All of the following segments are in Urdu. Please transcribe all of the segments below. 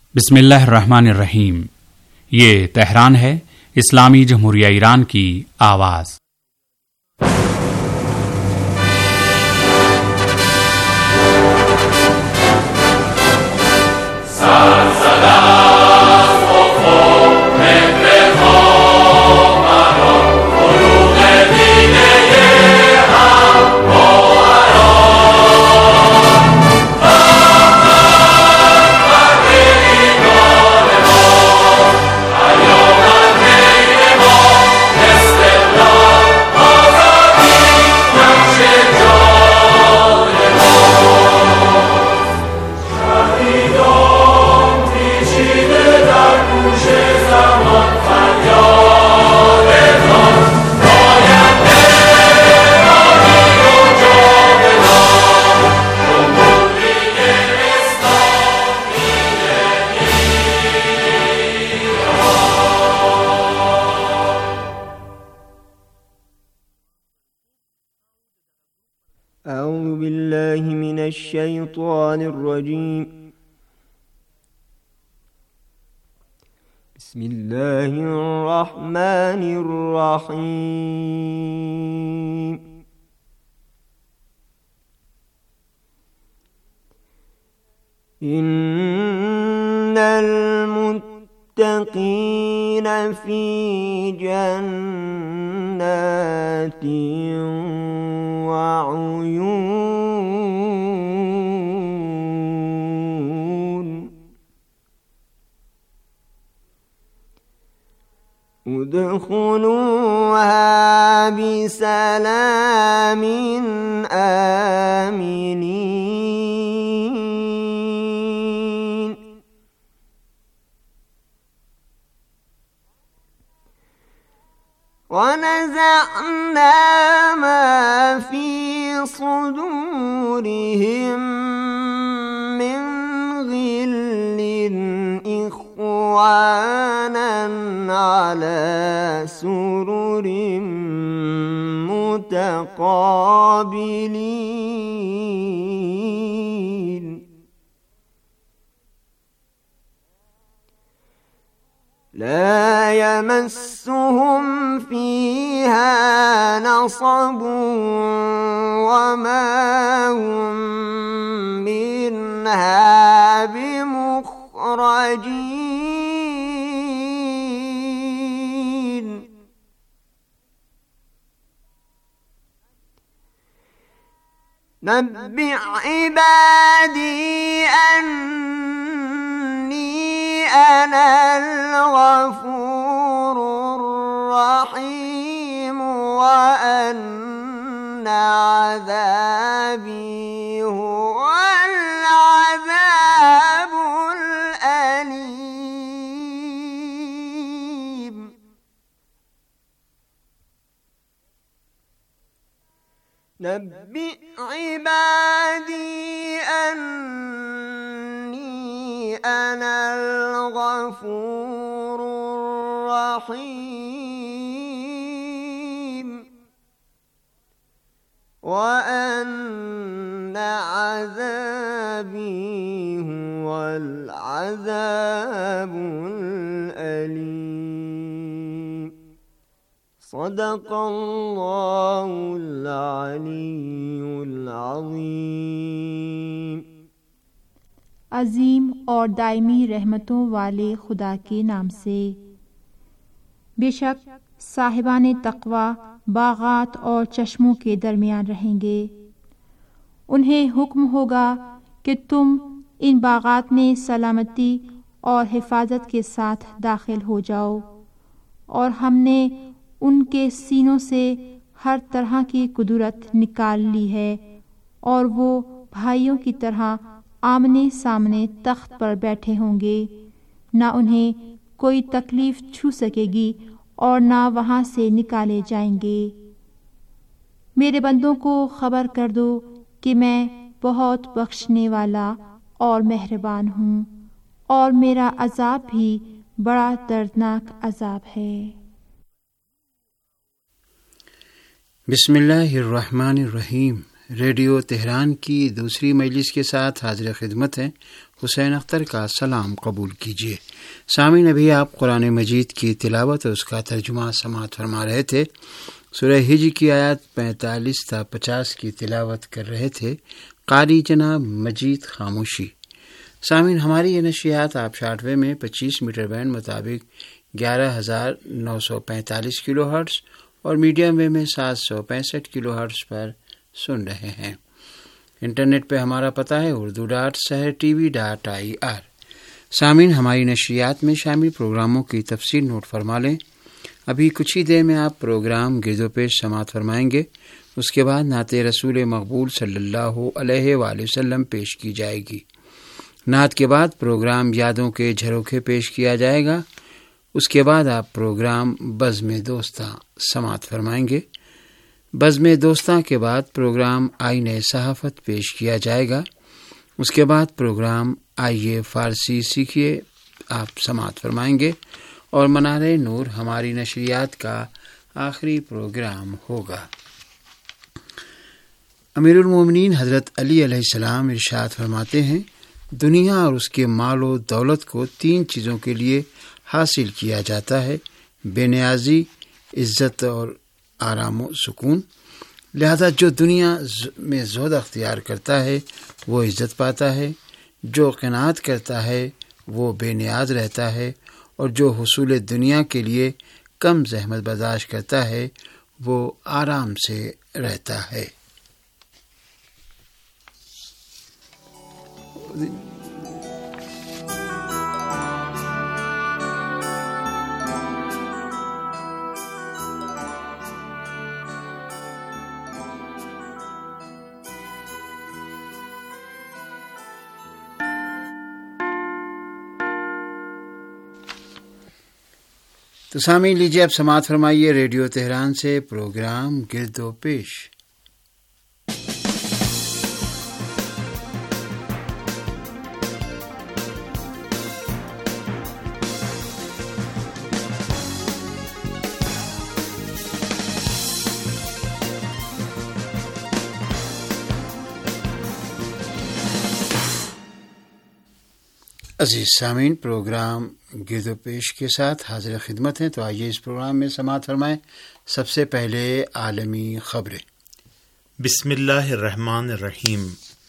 बिस्मिल्लाहिर्रहमानिर्रहीम। ये तेहरान है, इस्लामी जमहूरिया ईरान की आवाज़। أعوذ بالله من الشيطان الرجيم. بسم الله الرحمن الرحيم. إن المتقين في جنات وعيون ادخلوها بسلام آمنين. ونزعنا ما في صدورهم من غل إخوانا على سرر متقابلين. لا يمسهم فيها نصب وما هم منها بمخرجين. نبئ عبادي أني أنا الغفور الرحيم وأن عذابي هو العذاب الأليم. نبئ عبادي أني أنا الغفور الرحيم وأن عذابي هو العذاب الأليم. صدق الله العلي العظيم. अजीम और दायमी रहमतों वाले खुदा के नाम से। बेशक साहिबाने तक़वा बागात और चश्मों के दरमियान रहेंगे। उन्हें हुक्म होगा कि तुम इन बागात में सलामती और हिफाजत के साथ दाखिल हो जाओ, और हमने उनके सीनों से हर तरह की कुदरत निकाल ली है, और वो भाइयों की तरह आमने सामने तख्त पर बैठे होंगे। ना उन्हें कोई तकलीफ छू सकेगी और ना वहां से निकाले जाएंगे। मेरे बंदों को खबर कर दो कि मैं बहुत बख्शने वाला और मेहरबान हूँ, और मेरा अजाब भी बड़ा दर्दनाक अजाब है। बिस्मिल्लाहिर्रहमानिर्रहीम। रेडियो तेहरान की दूसरी मजलिस के साथ हाजिर खिदमत है حسین اختر کا سلام قبول کیجیے۔ سامعین، ابھی آپ قرآن مجید کی تلاوت اور اس کا ترجمہ سماعت فرما رہے تھے۔ سورہ حج کی آیات 45 تا 50 کی تلاوت کر رہے تھے قاری جناب مجید خاموشی۔ سامعین، ہماری یہ نشریات آپ شارٹ ویو میں 25 میٹر بینڈ مطابق 11,945 کلو ہرٹز اور میڈیم ویو میں 765 کلو ہرٹز پر سن رہے ہیں۔ انٹرنیٹ پہ ہمارا پتہ ہے urdu.sehrtv.ir۔ سامعین، ہماری نشریات میں شامل پروگراموں کی تفصیل نوٹ فرما لیں۔ ابھی کچھ ہی دیر میں آپ پروگرام گرد و پیش سماعت فرمائیں گے، اس کے بعد نعت رسول مقبول صلی اللہ علیہ وآلہ وسلم پیش کی جائے گی۔ نعت کے بعد پروگرام یادوں کے جھروکے پیش کیا جائے گا۔ اس کے بعد آپ پروگرام بزم دوستاں سماعت فرمائیں گے۔ بزم دوستاں کے بعد پروگرام آئینِ صحافت پیش کیا جائے گا۔ اس کے بعد پروگرام آئیے فارسی سیکھیے آپ سماعت فرمائیں گے، اور منار نور ہماری نشریات کا آخری پروگرام ہوگا۔ امیر المومنین حضرت علی علیہ السلام ارشاد فرماتے ہیں، دنیا اور اس کے مال و دولت کو 3 چیزوں کے لیے حاصل کیا جاتا ہے: بے نیازی، عزت اور آرام و سکون۔ لہذا جو دنیا میں زہد اختیار کرتا ہے وہ عزت پاتا ہے، جو قناعت کرتا ہے وہ بے نیاز رہتا ہے، اور جو حصول دنیا کے لیے کم زحمت برداشت کرتا ہے وہ آرام سے رہتا ہے۔ تو سامعین، لیجیے اب سماعت فرمائیے ریڈیو تہران سے پروگرام گرد و پیش۔ عزیز سامعین، پروگرام گرد و پیش کے ساتھ حاضر خدمت ہیں، تو آئیے اس پروگرام میں سماعت فرمائیں۔ سب سے پہلے عالمی خبریں۔ بسم اللہ الرحمن الرحیم۔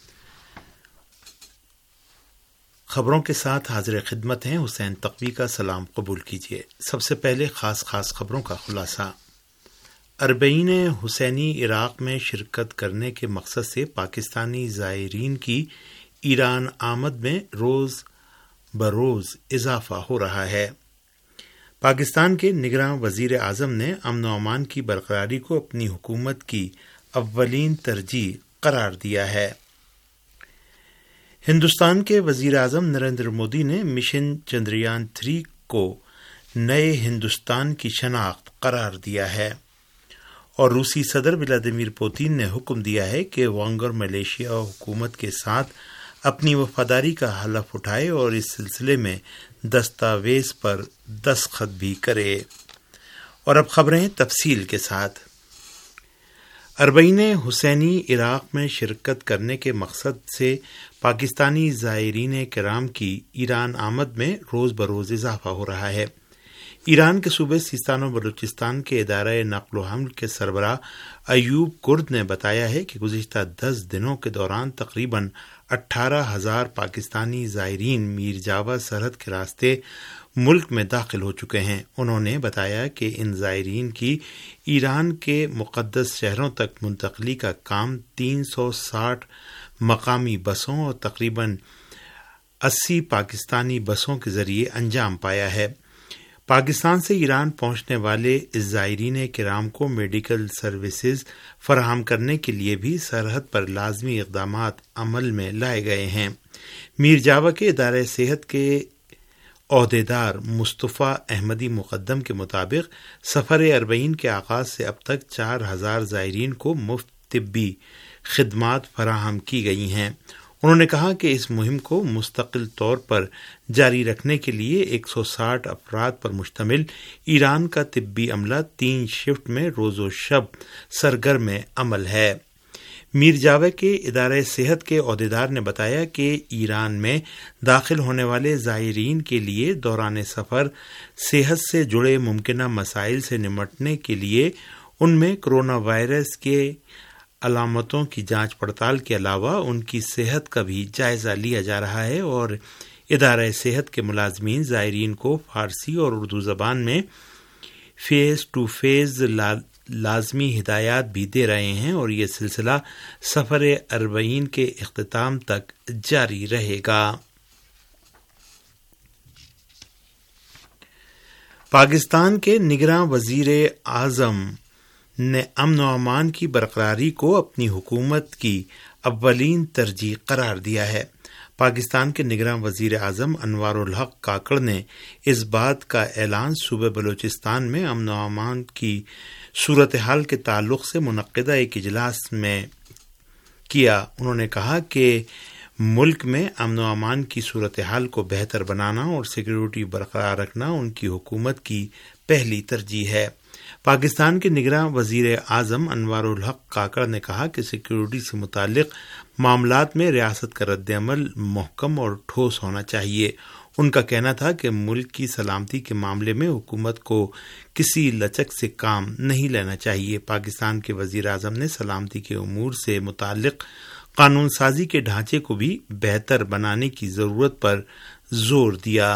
خبروں کے ساتھ حاضر خدمت ہیں، حسین تقوی کا سلام قبول کیجیے۔ سب سے پہلے خاص خبروں کا خلاصہ۔ 40 حسینی عراق میں شرکت کرنے کے مقصد سے پاکستانی زائرین کی ایران آمد میں روز بروز اضافہ ہو رہا ہے۔ پاکستان کے نگراں وزیر اعظم نے امن و امان کی برقراری کو اپنی حکومت کی اولین ترجیح قرار دیا ہے۔ ہندوستان کے وزیر اعظم نریندر مودی نے مشن چندریان 3 کو نئے ہندوستان کی شناخت قرار دیا ہے، اور روسی صدر ولادیمیر پوتین نے حکم دیا ہے کہ وانگر ملیشیا حکومت کے ساتھ اپنی وفاداری کا حلف اٹھائے اور اس سلسلے میں دستاویز پر دستخط بھی کرے۔ اور اب خبریں تفصیل کے ساتھ۔ 40 حسینی عراق میں شرکت کرنے کے مقصد سے پاکستانی زائرین کرام کی ایران آمد میں روز بروز اضافہ ہو رہا ہے۔ ایران کے صوبے سیستان و بلوچستان کے ادارہ نقل و حمل کے سربراہ ایوب کرد نے بتایا ہے کہ گزشتہ 10 دنوں کے دوران تقریباً 18,000 پاکستانی زائرین میر جاوا سرحد کے راستے ملک میں داخل ہو چکے ہیں۔ انہوں نے بتایا کہ ان زائرین کی ایران کے مقدس شہروں تک منتقلی کا کام 360 مقامی بسوں اور تقریباً 80 پاکستانی بسوں کے ذریعے انجام پایا ہے۔ پاکستان سے ایران پہنچنے والے زائرین کرام کو میڈیکل سروسز فراہم کرنے کے لیے بھی سرحد پر لازمی اقدامات عمل میں لائے گئے ہیں۔ میر جاوا کے ادارہ صحت کے عہدیدار مصطفیٰ احمدی مقدم کے مطابق سفر 40 کے آغاز سے اب تک 4,000 زائرین کو مفت طبی خدمات فراہم کی گئی ہیں۔ انہوں نے کہا کہ اس مہم کو مستقل طور پر جاری رکھنے کے لیے 160 افراد پر مشتمل ایران کا طبی عملہ 3 شفٹ میں روز و شب سرگرم عمل ہے۔ میر جاوے کے ادارہ صحت کے عہدیدار نے بتایا کہ ایران میں داخل ہونے والے زائرین کے لیے دوران سفر صحت سے جڑے ممکنہ مسائل سے نمٹنے کے لیے ان میں کرونا وائرس کے علامتوں کی جانچ پڑتال کے علاوہ ان کی صحت کا بھی جائزہ لیا جا رہا ہے، اور ادارہ صحت کے ملازمین زائرین کو فارسی اور اردو زبان میں فیس ٹو فیس لازمی ہدایات بھی دے رہے ہیں، اور یہ سلسلہ سفر 40 کے اختتام تک جاری رہے گا۔ پاکستان کے نگراں وزیر اعظم نے امن و امان کی برقراری کو اپنی حکومت کی اولین ترجیح قرار دیا ہے۔ پاکستان کے نگراں وزیر اعظم انوار الحق کاکڑ نے اس بات کا اعلان صوبہ بلوچستان میں امن و امان کی صورتحال کے تعلق سے منعقدہ ایک اجلاس میں کیا۔ انہوں نے کہا کہ ملک میں امن و امان کی صورتحال کو بہتر بنانا اور سیکیورٹی برقرار رکھنا ان کی حکومت کی پہلی ترجیح ہے۔ پاکستان کے نگراں وزیر اعظم انوار الحق کاکڑ نے کہا کہ سیکیورٹی سے متعلق معاملات میں ریاست کا رد عمل محکم اور ٹھوس ہونا چاہیے۔ ان کا کہنا تھا کہ ملک کی سلامتی کے معاملے میں حکومت کو کسی لچک سے کام نہیں لینا چاہیے۔ پاکستان کے وزیر اعظم نے سلامتی کے امور سے متعلق قانون سازی کے ڈھانچے کو بھی بہتر بنانے کی ضرورت پر زور دیا۔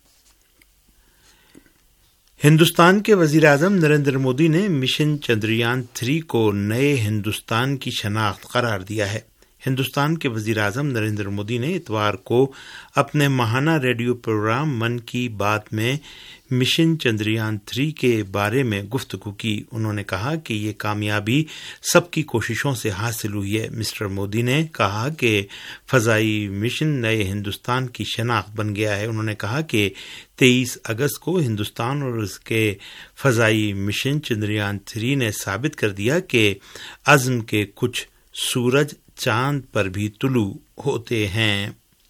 ہندوستان کے وزیر اعظم نریندر مودی نے مشن چندریان 3 کو نئے ہندوستان کی شناخت قرار دیا ہے۔ ہندوستان کے وزیر اعظم نریندر مودی نے اتوار کو اپنے ماہانہ ریڈیو پروگرام من کی بات میں مشن چندریان 3 کے بارے میں گفتگو کی۔ انہوں نے کہا کہ یہ کامیابی سب کی کوششوں سے حاصل ہوئی ہے۔ مسٹر مودی نے کہا کہ فضائی مشن نئے ہندوستان کی شناخت بن گیا ہے۔ انہوں نے کہا کہ 23 اگست کو ہندوستان اور اس کے فضائی مشن چندریان 3 نے ثابت کر دیا کہ عزم کے کچھ سورج چاند پر بھی طلوع ہوتے ہیں۔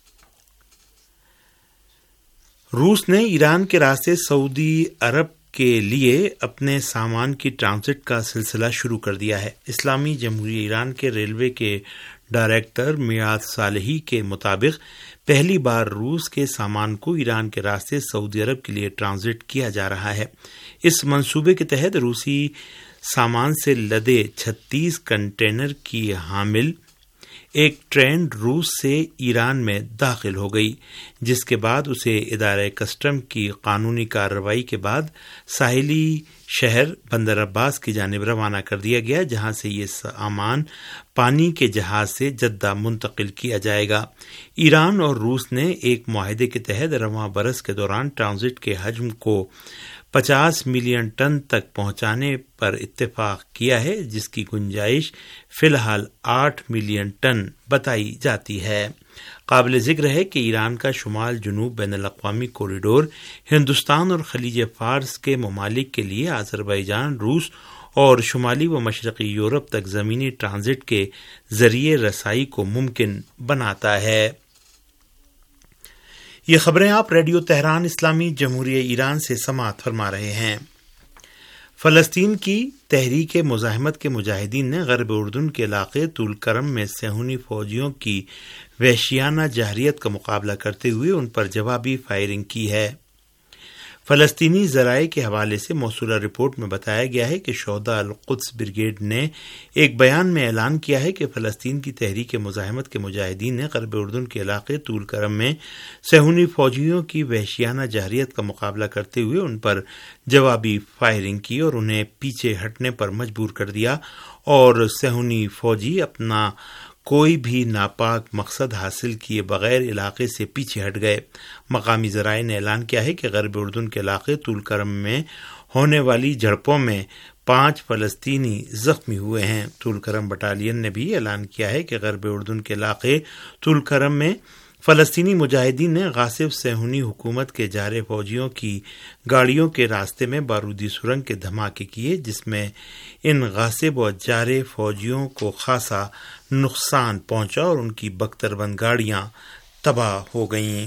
روس نے ایران کے راستے سعودی عرب کے لیے اپنے سامان کی ٹرانزٹ کا سلسلہ شروع کر دیا ہے۔ اسلامی جمہوریہ ایران کے ریلوے کے ڈائریکٹر میاد صالحی کے مطابق پہلی بار روس کے سامان کو ایران کے راستے سعودی عرب کے لیے ٹرانزٹ کیا جا رہا ہے۔ اس منصوبے کے تحت روسی سامان سے لدے 36 کنٹینر کی حامل ایک ٹرین روس سے ایران میں داخل ہو گئی، جس کے بعد اسے ادارہ کسٹم کی قانونی کارروائی کے بعد ساحلی شہر بندر عباس کی جانب روانہ کر دیا گیا، جہاں سے یہ سامان پانی کے جہاز سے جدہ منتقل کیا جائے گا۔ ایران اور روس نے ایک معاہدے کے تحت رواں برس کے دوران ٹرانزٹ کے حجم کو 50 ملین ٹن تک پہنچانے پر اتفاق کیا ہے، جس کی گنجائش فی الحال 8 ملین ٹن بتائی جاتی ہے۔ قابل ذکر ہے کہ ایران کا شمال جنوب بین الاقوامی کوریڈور ہندوستان اور خلیج فارس کے ممالک کے لیے آذربائیجان، روس اور شمالی و مشرقی یورپ تک زمینی ٹرانزٹ کے ذریعے رسائی کو ممکن بناتا ہے۔ یہ خبریں آپ ریڈیو تہران اسلامی جمہوریہ ایران سے سماعت فرما رہے ہیں۔ فلسطین کی تحریک مزاحمت کے مجاہدین نے غرب اردن کے علاقے طول کرم میں صہیونی فوجیوں کی وحشیانہ جارحیت کا مقابلہ کرتے ہوئے ان پر جوابی فائرنگ کی ہے۔ فلسطینی ذرائع کے حوالے سے موصولہ رپورٹ میں بتایا گیا ہے کہ شہداء القدس بریگیڈ نے ایک بیان میں اعلان کیا ہے کہ فلسطین کی تحریک مزاحمت کے مجاہدین نے غرب اردن کے علاقے طول کرم میں صہیونی فوجیوں کی وحشیانہ جارحیت کا مقابلہ کرتے ہوئے ان پر جوابی فائرنگ کی اور انہیں پیچھے ہٹنے پر مجبور کر دیا، اور صہیونی فوجی اپنا کوئی بھی ناپاک مقصد حاصل کیے بغیر علاقے سے پیچھے ہٹ گئے۔ مقامی ذرائع نے اعلان کیا ہے کہ غرب اردن کے علاقے طول کرم میں ہونے والی جھڑپوں میں 5 فلسطینی زخمی ہوئے ہیں۔ طول کرم بٹالین نے بھی اعلان کیا ہے کہ غرب اردن کے علاقے طول کرم میں فلسطینی مجاہدین نے غاصب صہیونی حکومت کے جارح فوجیوں کی گاڑیوں کے راستے میں بارودی سرنگ کے دھماکے کیے، جس میں ان غاصب و جارح فوجیوں کو خاصا نقصان پہنچا اور ان کی بختربند گاڑیاں تباہ ہو گئیں۔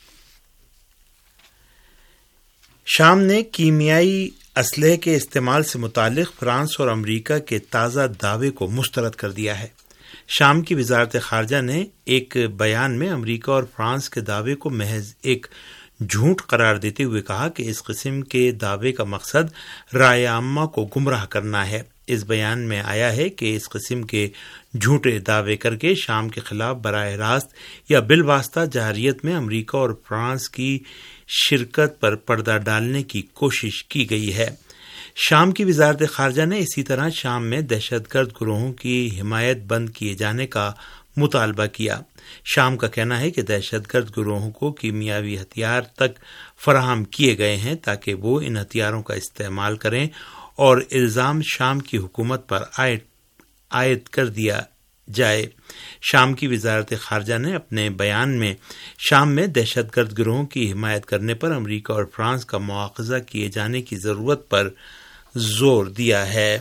شام نے کیمیائی اسلحے کے استعمال سے متعلق فرانس اور امریکہ کے تازہ دعوے کو مسترد کر دیا ہے۔ شام کی وزارت خارجہ نے ایک بیان میں امریکہ اور فرانس کے دعوے کو محض ایک جھوٹ قرار دیتے ہوئے کہا کہ اس قسم کے دعوے کا مقصد رائے عامہ کو گمراہ کرنا ہے۔ اس بیان میں آیا ہے کہ اس قسم کے جھوٹے دعوے کر کے شام کے خلاف براہ راست یا بالواسطہ جارحیت میں امریکہ اور فرانس کی شرکت پر پردہ ڈالنے کی کوشش کی گئی ہے۔ شام کی وزارت خارجہ نے اسی طرح شام میں دہشت گرد گروہوں کی حمایت بند کیے جانے کا مطالبہ کیا۔ شام کا کہنا ہے کہ دہشت گرد گروہوں کو کیمیاوی ہتھیار تک فراہم کیے گئے ہیں تاکہ وہ ان ہتھیاروں کا استعمال کریں، اور الزام شام کی حکومت پر عائد کر دیا جائے۔ شام کی وزارت خارجہ نے اپنے بیان میں شام میں دہشت گرد گروہوں کی حمایت کرنے پر امریکہ اور فرانس کا مواخذہ کیے جانے کی ضرورت پر زور دیا ہے۔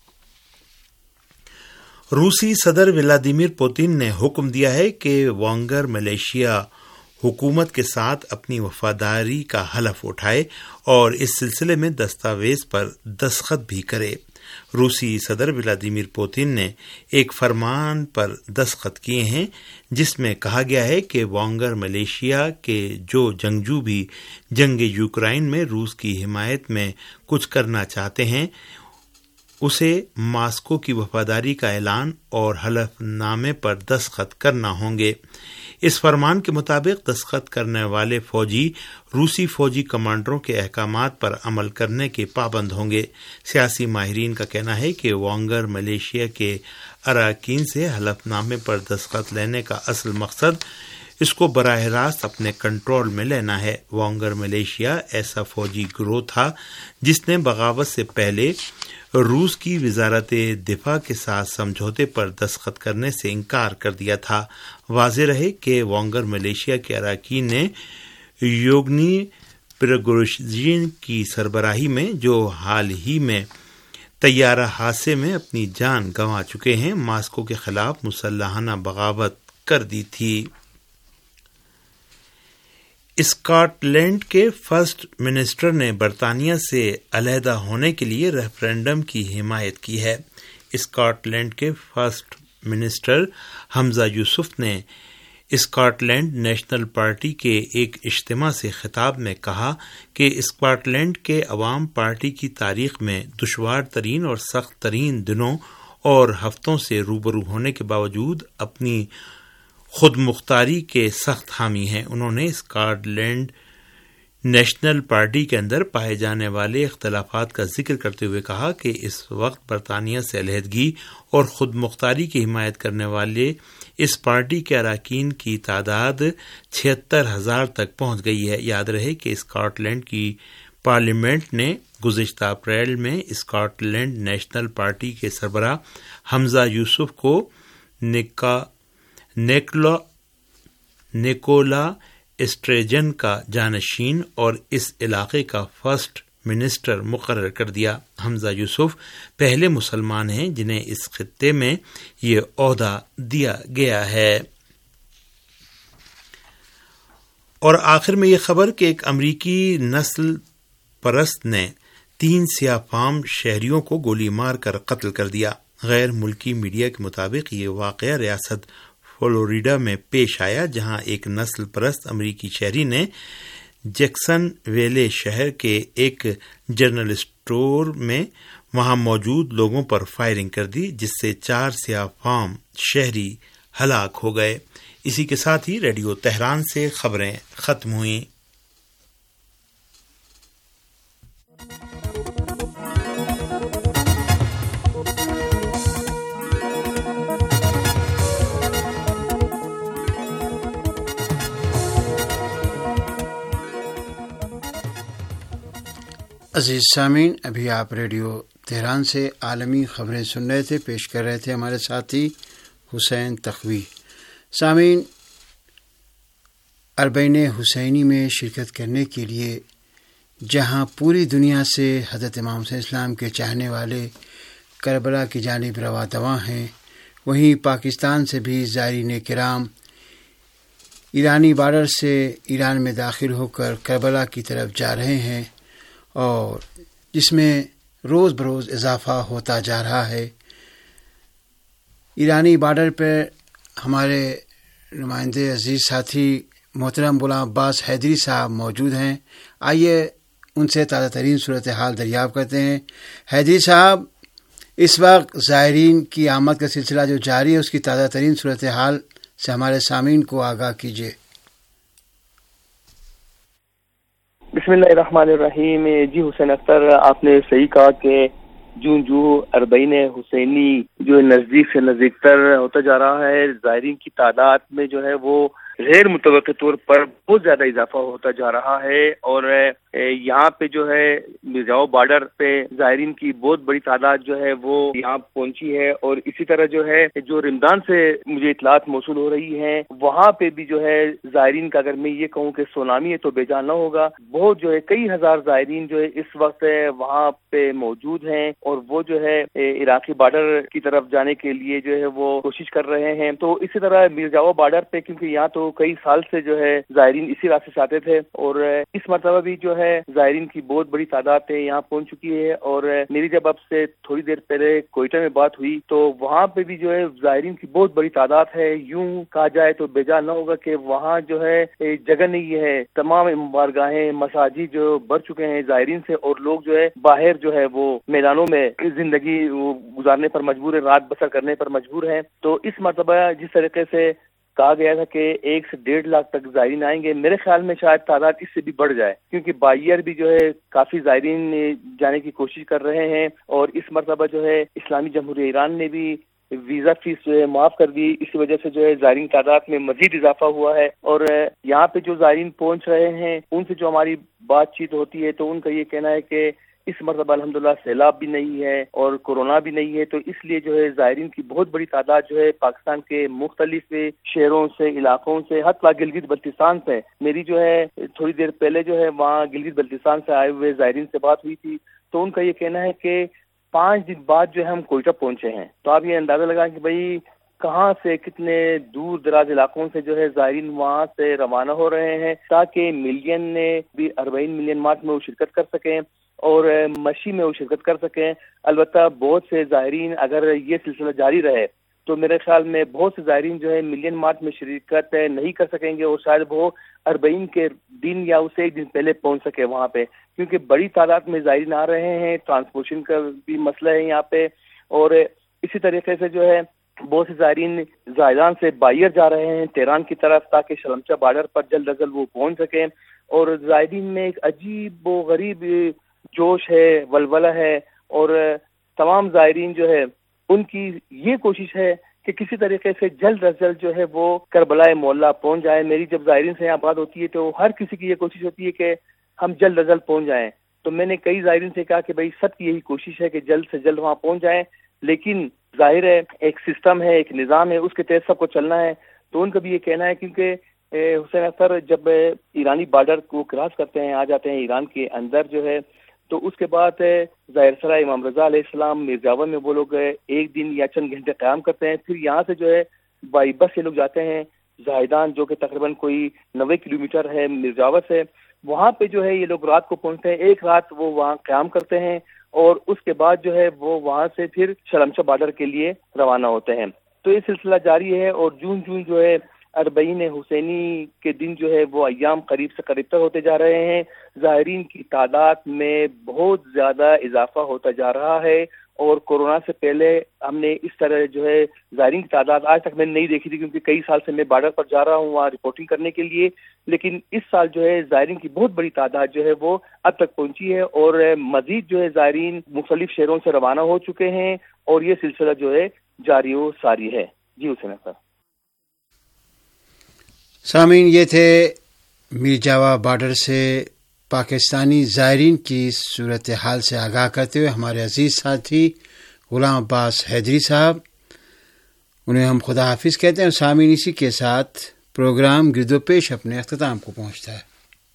روسی صدر ولادیمیر پوتین نے حکم دیا ہے کہ وانگر ملیشیا حکومت کے ساتھ اپنی وفاداری کا حلف اٹھائے اور اس سلسلے میں دستاویز پر دستخط بھی کرے۔ روسی صدر ولادیمیر پوتین نے ایک فرمان پر دستخط کیے ہیں جس میں کہا گیا ہے کہ وانگر ملیشیا کے جو جنگجو بھی جنگ یوکرائن میں روس کی حمایت میں کچھ کرنا چاہتے ہیں اسے ماسکو کی وفاداری کا اعلان اور حلف نامے پر دستخط کرنا ہوں گے۔ اس فرمان کے مطابق دستخط کرنے والے فوجی روسی فوجی کمانڈروں کے احکامات پر عمل کرنے کے پابند ہوں گے۔ سیاسی ماہرین کا کہنا ہے کہ وانگر ملیشیا کے اراکین سے حلف نامے پر دستخط لینے کا اصل مقصد اس کو براہ راست اپنے کنٹرول میں لینا ہے۔ وانگر ملیشیا ایسا فوجی گروہ تھا جس نے بغاوت سے پہلے روس کی وزارت دفاع کے ساتھ سمجھوتے پر دستخط کرنے سے انکار کر دیا تھا۔ واضح رہے کہ وانگر ملیشیا کے اراکین نے یوگنی پریگوژین کی سربراہی میں جو حال ہی میں طیارہ حادثے میں اپنی جان گنوا چکے ہیں ماسکو کے خلاف مسلحانہ بغاوت کر دی تھی۔ اسکاٹ لینڈ کے فرسٹ منسٹر نے برطانیہ سے علیحدہ ہونے کے لیے ریفرینڈم کی حمایت کی ہے۔ اسکاٹ لینڈ کے فرسٹ منسٹر حمزہ یوسف نے اسکاٹ لینڈ نیشنل پارٹی کے ایک اجتماع سے خطاب میں کہا کہ اسکاٹ لینڈ کے عوام پارٹی کی تاریخ میں دشوار ترین اور سخت ترین دنوں اور ہفتوں سے روبرو ہونے کے باوجود اپنی خود مختاری کے سخت حامی ہیں۔ انہوں نے اسکاٹ لینڈ نیشنل پارٹی کے اندر پائے جانے والے اختلافات کا ذکر کرتے ہوئے کہا کہ اس وقت برطانیہ سے علیحدگی اور خود مختاری کی حمایت کرنے والے اس پارٹی کے اراکین کی تعداد 76,000 تک پہنچ گئی ہے۔ یاد رہے کہ اسکاٹ لینڈ کی پارلیمنٹ نے گزشتہ اپریل میں اسکاٹ لینڈ نیشنل پارٹی کے سربراہ حمزہ یوسف کو نیکولا اسٹریجن کا جانشین اور اس علاقے کا فرسٹ منسٹر مقرر کر دیا۔ حمزہ یوسف پہلے مسلمان ہیں جنہیں اس خطے میں یہ عہدہ دیا گیا ہے۔ اور آخر میں یہ خبر کہ ایک امریکی نسل پرست نے 3 سیاہ فام شہریوں کو گولی مار کر قتل کر دیا۔ غیر ملکی میڈیا کے مطابق یہ واقعہ ریاست فلوریڈا میں پیش آیا جہاں ایک نسل پرست امریکی شہری نے جیکسن ویلے شہر کے ایک جنرل اسٹور میں وہاں موجود لوگوں پر فائرنگ کر دی جس سے 4 سیاہ فام شہری ہلاک ہو گئے۔ اسی کے ساتھ ہی ریڈیو تہران سے خبریں ختم ہوئیں۔ عزیز سامعین، ابھی آپ ریڈیو تہران سے عالمی خبریں سن رہے تھے، پیش کر رہے تھے ہمارے ساتھی حسین تقوی۔ سامعین، اربعین حسینی میں شرکت کرنے کے لیے جہاں پوری دنیا سے حضرت امام صلی اللہ علیہ وسلم کے چاہنے والے کربلا کی جانب رواں دواں ہیں، وہیں پاکستان سے بھی زائرین کرام ایرانی بارڈر سے ایران میں داخل ہو کر کربلا کی طرف جا رہے ہیں اور جس میں روز بروز اضافہ ہوتا جا رہا ہے۔ ایرانی بارڈر پہ ہمارے نمائندے عزیز ساتھی محترم غلام عباس حیدری صاحب موجود ہیں. آئیے ان سے تازہ ترین صورتحال دریافت کرتے ہیں. حیدری صاحب، اس وقت زائرین کی آمد کا سلسلہ جو جاری ہے اس کی تازہ ترین صورتحال سے ہمارے سامعین کو آگاہ کیجیے. بسم اللہ الرحمن الرحیم. جی حسین اختر، آپ نے صحیح کہا کہ جو اربعین حسینی جو نزدیک سے نزدیک تر ہوتا جا رہا ہے. زائرین کی تعداد میں جو ہے وہ غیر متوقع طور پر بہت زیادہ اضافہ ہوتا جا رہا ہے، اور یہاں پہ جو ہے میرجاؤ بارڈر پہ زائرین کی بہت بڑی تعداد جو ہے وہ یہاں پہنچی ہے. اور اسی طرح جو ہے جو رمضان سے مجھے اطلاعات موصول ہو رہی ہیں وہاں پہ بھی جو ہے زائرین کا، اگر میں یہ کہوں کہ سونامی ہے تو بے جان نہ ہوگا. بہت جو ہے کئی ہزار زائرین جو ہے اس وقت وہاں پہ موجود ہیں، اور وہ جو ہے عراقی بارڈر کی طرف جانے کے لیے جو ہے وہ کوشش کر رہے ہیں. تو اسی طرح میرجاؤ بارڈر پہ، کیونکہ یہاں تو کئی سال سے جو ہے زائرین اسی راستے سے آتے تھے، اور اس مرتبہ بھی جو ہے زائرین کی بہت بڑی تعداد یہاں پہنچ چکی ہے. اور میری جب آپ سے تھوڑی دیر پہلے کوئٹہ میں بات ہوئی تو وہاں پہ بھی جو ہے زائرین کی بہت بڑی تعداد ہے. یوں کہا جائے تو بے جان نہ ہوگا کہ وہاں جو ہے جگہ نہیں ہے. تمام بارگاہیں، مساجد جو بھر چکے ہیں زائرین سے، اور لوگ جو ہے باہر جو ہے وہ میدانوں میں زندگی گزارنے پر مجبور ہے، رات بسر کرنے پر مجبور ہیں. تو اس مرتبہ جس طریقے سے کہا گیا تھا کہ 1 سے 1.5 لاکھ تک زائرین آئیں گے، میرے خیال میں شاید تعداد اس سے بھی بڑھ جائے، کیونکہ بائیر بھی جو ہے کافی زائرین جانے کی کوشش کر رہے ہیں. اور اس مرتبہ جو ہے اسلامی جمہوریہ ایران نے بھی ویزا فیس جو ہے معاف کر دی. اس وجہ سے جو ہے زائرین تعداد میں مزید اضافہ ہوا ہے. اور یہاں پہ جو زائرین پہنچ رہے ہیں ان سے جو ہماری بات چیت ہوتی ہے تو ان کا یہ کہنا ہے کہ اس مرتبہ الحمدللہ سیلاب بھی نہیں ہے اور کورونا بھی نہیں ہے، تو اس لیے جو ہے زائرین کی بہت بڑی تعداد جو ہے پاکستان کے مختلف شہروں سے، علاقوں سے، حتیٰ گلگت بلتستان سے. میری جو ہے تھوڑی دیر پہلے جو ہے وہاں گلگت بلتستان سے آئے ہوئے زائرین سے بات ہوئی تھی، تو ان کا یہ کہنا ہے کہ 5 دن بعد جو ہے ہم کوئٹہ پہنچے ہیں. تو آپ یہ اندازہ لگائیں کہ بھائی کہاں سے کتنے دور دراز علاقوں سے جو ہے زائرین وہاں سے روانہ ہو رہے ہیں تاکہ ملین نے بھی 40 ملین مارچ میں وہ شرکت کر سکیں اور مشی میں وہ شرکت کر سکیں. البتہ بہت سے زائرین، اگر یہ سلسلہ جاری رہے تو میرے خیال میں بہت سے زائرین جو ہے ملین مارچ میں شرکت نہیں کر سکیں گے، اور شاید وہ 40 کے دن یا اسے 1 دن پہلے پہنچ سکے وہاں پہ، کیونکہ بڑی تعداد میں زائرین آ رہے ہیں. ٹرانسپورٹیشن کا بھی مسئلہ ہے یہاں پہ، اور اسی طریقے سے جو ہے بہت سے زائرین زائدان سے بائیر جا رہے ہیں تہران کی طرف تاکہ شلمچہ بارڈر پر جلد از جلد وہ پہنچ سکیں. اور زائرین میں ایک عجیب و غریب جوش ہے، ولولہ ہے، اور تمام زائرین جو ہے ان کی یہ کوشش ہے کہ کسی طریقے سے جلد از جلد جو ہے وہ کربلا معلیٰ پہنچ جائیں. میری جب زائرین سے یہاں بات ہوتی ہے تو ہر کسی کی یہ کوشش ہوتی ہے کہ ہم جلد از جلد پہنچ جائیں. تو میں نے کئی زائرین سے کہا کہ بھائی سب کی یہی کوشش ہے کہ جلد سے جلد وہاں پہنچ جائیں، لیکن ظاہر ہے ایک سسٹم ہے، ایک نظام ہے، اس کے تحت سب کو چلنا ہے. تو ان کا بھی یہ کہنا ہے، کیونکہ حسین اختر جب ایرانی بارڈر کو کراس کرتے ہیں، آ جاتے ہیں ایران کے اندر جو ہے، تو اس کے بعد ظاہر سرا امام رضا علیہ السلام میرجاور میں وہ لوگ 1 دن یا چند گھنٹے قیام کرتے ہیں. پھر یہاں سے جو ہے بائی بس یہ لوگ جاتے ہیں زاہدان، جو کہ تقریباً کوئی 90 کلومیٹر ہے میرجاور سے. وہاں پہ جو ہے یہ لوگ رات کو پہنچتے ہیں، 1 رات وہ وہاں قیام کرتے ہیں، اور اس کے بعد جو ہے وہ وہاں سے پھر شلمچہ بارڈر کے لیے روانہ ہوتے ہیں. تو یہ سلسلہ جاری ہے، اور جون جو ہے 40 حسینی کے دن جو ہے وہ ایام قریب سے قریب تر ہوتے جا رہے ہیں. زائرین کی تعداد میں بہت زیادہ اضافہ ہوتا جا رہا ہے، اور کورونا سے پہلے ہم نے اس طرح جو ہے زائرین کی تعداد آج تک میں نے نہیں دیکھی تھی، کیونکہ کئی سال سے میں بارڈر پر جا رہا ہوں وہاں رپورٹنگ کرنے کے لیے. لیکن اس سال جو ہے زائرین کی بہت بڑی تعداد جو ہے وہ اب تک پہنچی ہے، اور مزید جو ہے زائرین مختلف شہروں سے روانہ ہو چکے ہیں، اور یہ سلسلہ جو ہے جاری و ساری ہے. جی حسین صاحب. سامعین، یہ تھے میرجاوا بارڈر سے پاکستانی زائرین کی صورتحال سے آگاہ کرتے ہوئے ہمارے عزیز ساتھی غلام عباس حیدری صاحب. انہیں ہم خدا حافظ کہتے ہیں. سامعین، اسی کے ساتھ پروگرام گرد و پیش اپنے اختتام کو پہنچتا ہے.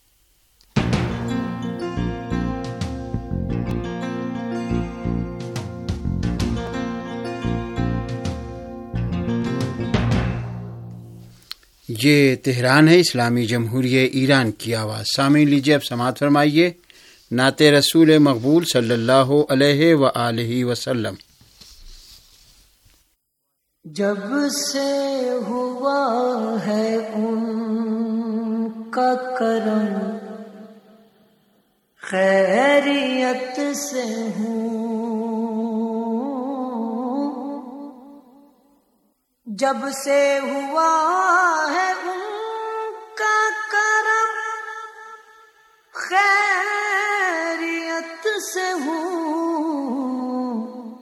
یہ تہران ہے، اسلامی جمہوریہ ایران کی آواز. سامعین، لیجیے اب سماعت فرمائیے نعت رسول مقبول صلی اللہ علیہ وآلہ وسلم. جب سے ہوا ہے ان کا کرم خیریت سے ہوں، جب سے ہوا ہے ان کا کرم خیریت سے ہوں،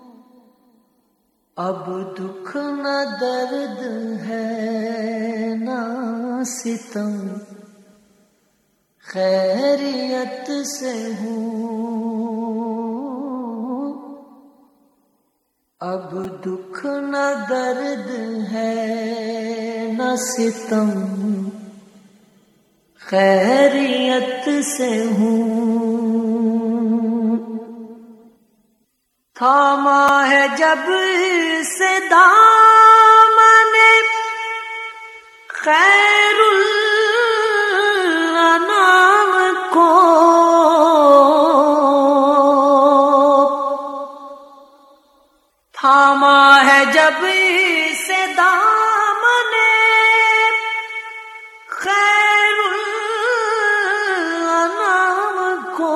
اب دکھ نہ درد ہے نہ ستم خیریت سے ہوں، اب دکھ نہ درد ہے نہ ستم خیریت سے ہوں، تھاما ہے جب سے دامن خیر الانام کو، تھاما ہے جب سے دامن خیر الانام کو،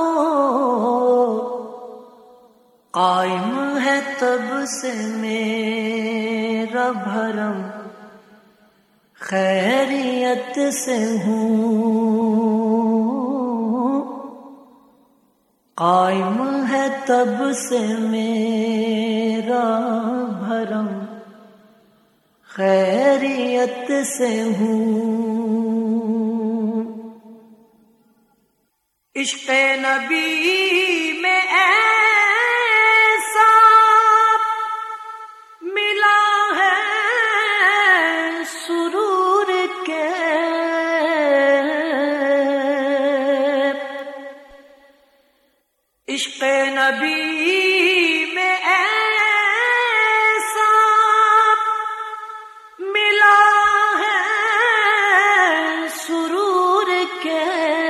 قائم ہے تب سے میرا بھرم خیریت سے ہوں، قائم ہے تب سے میرا بھرم خیریت سے ہوں، عشق نبی میں ایسا ملا ہے سرور کے، عشق نبی میں ایسا ملا ہے سرور کے،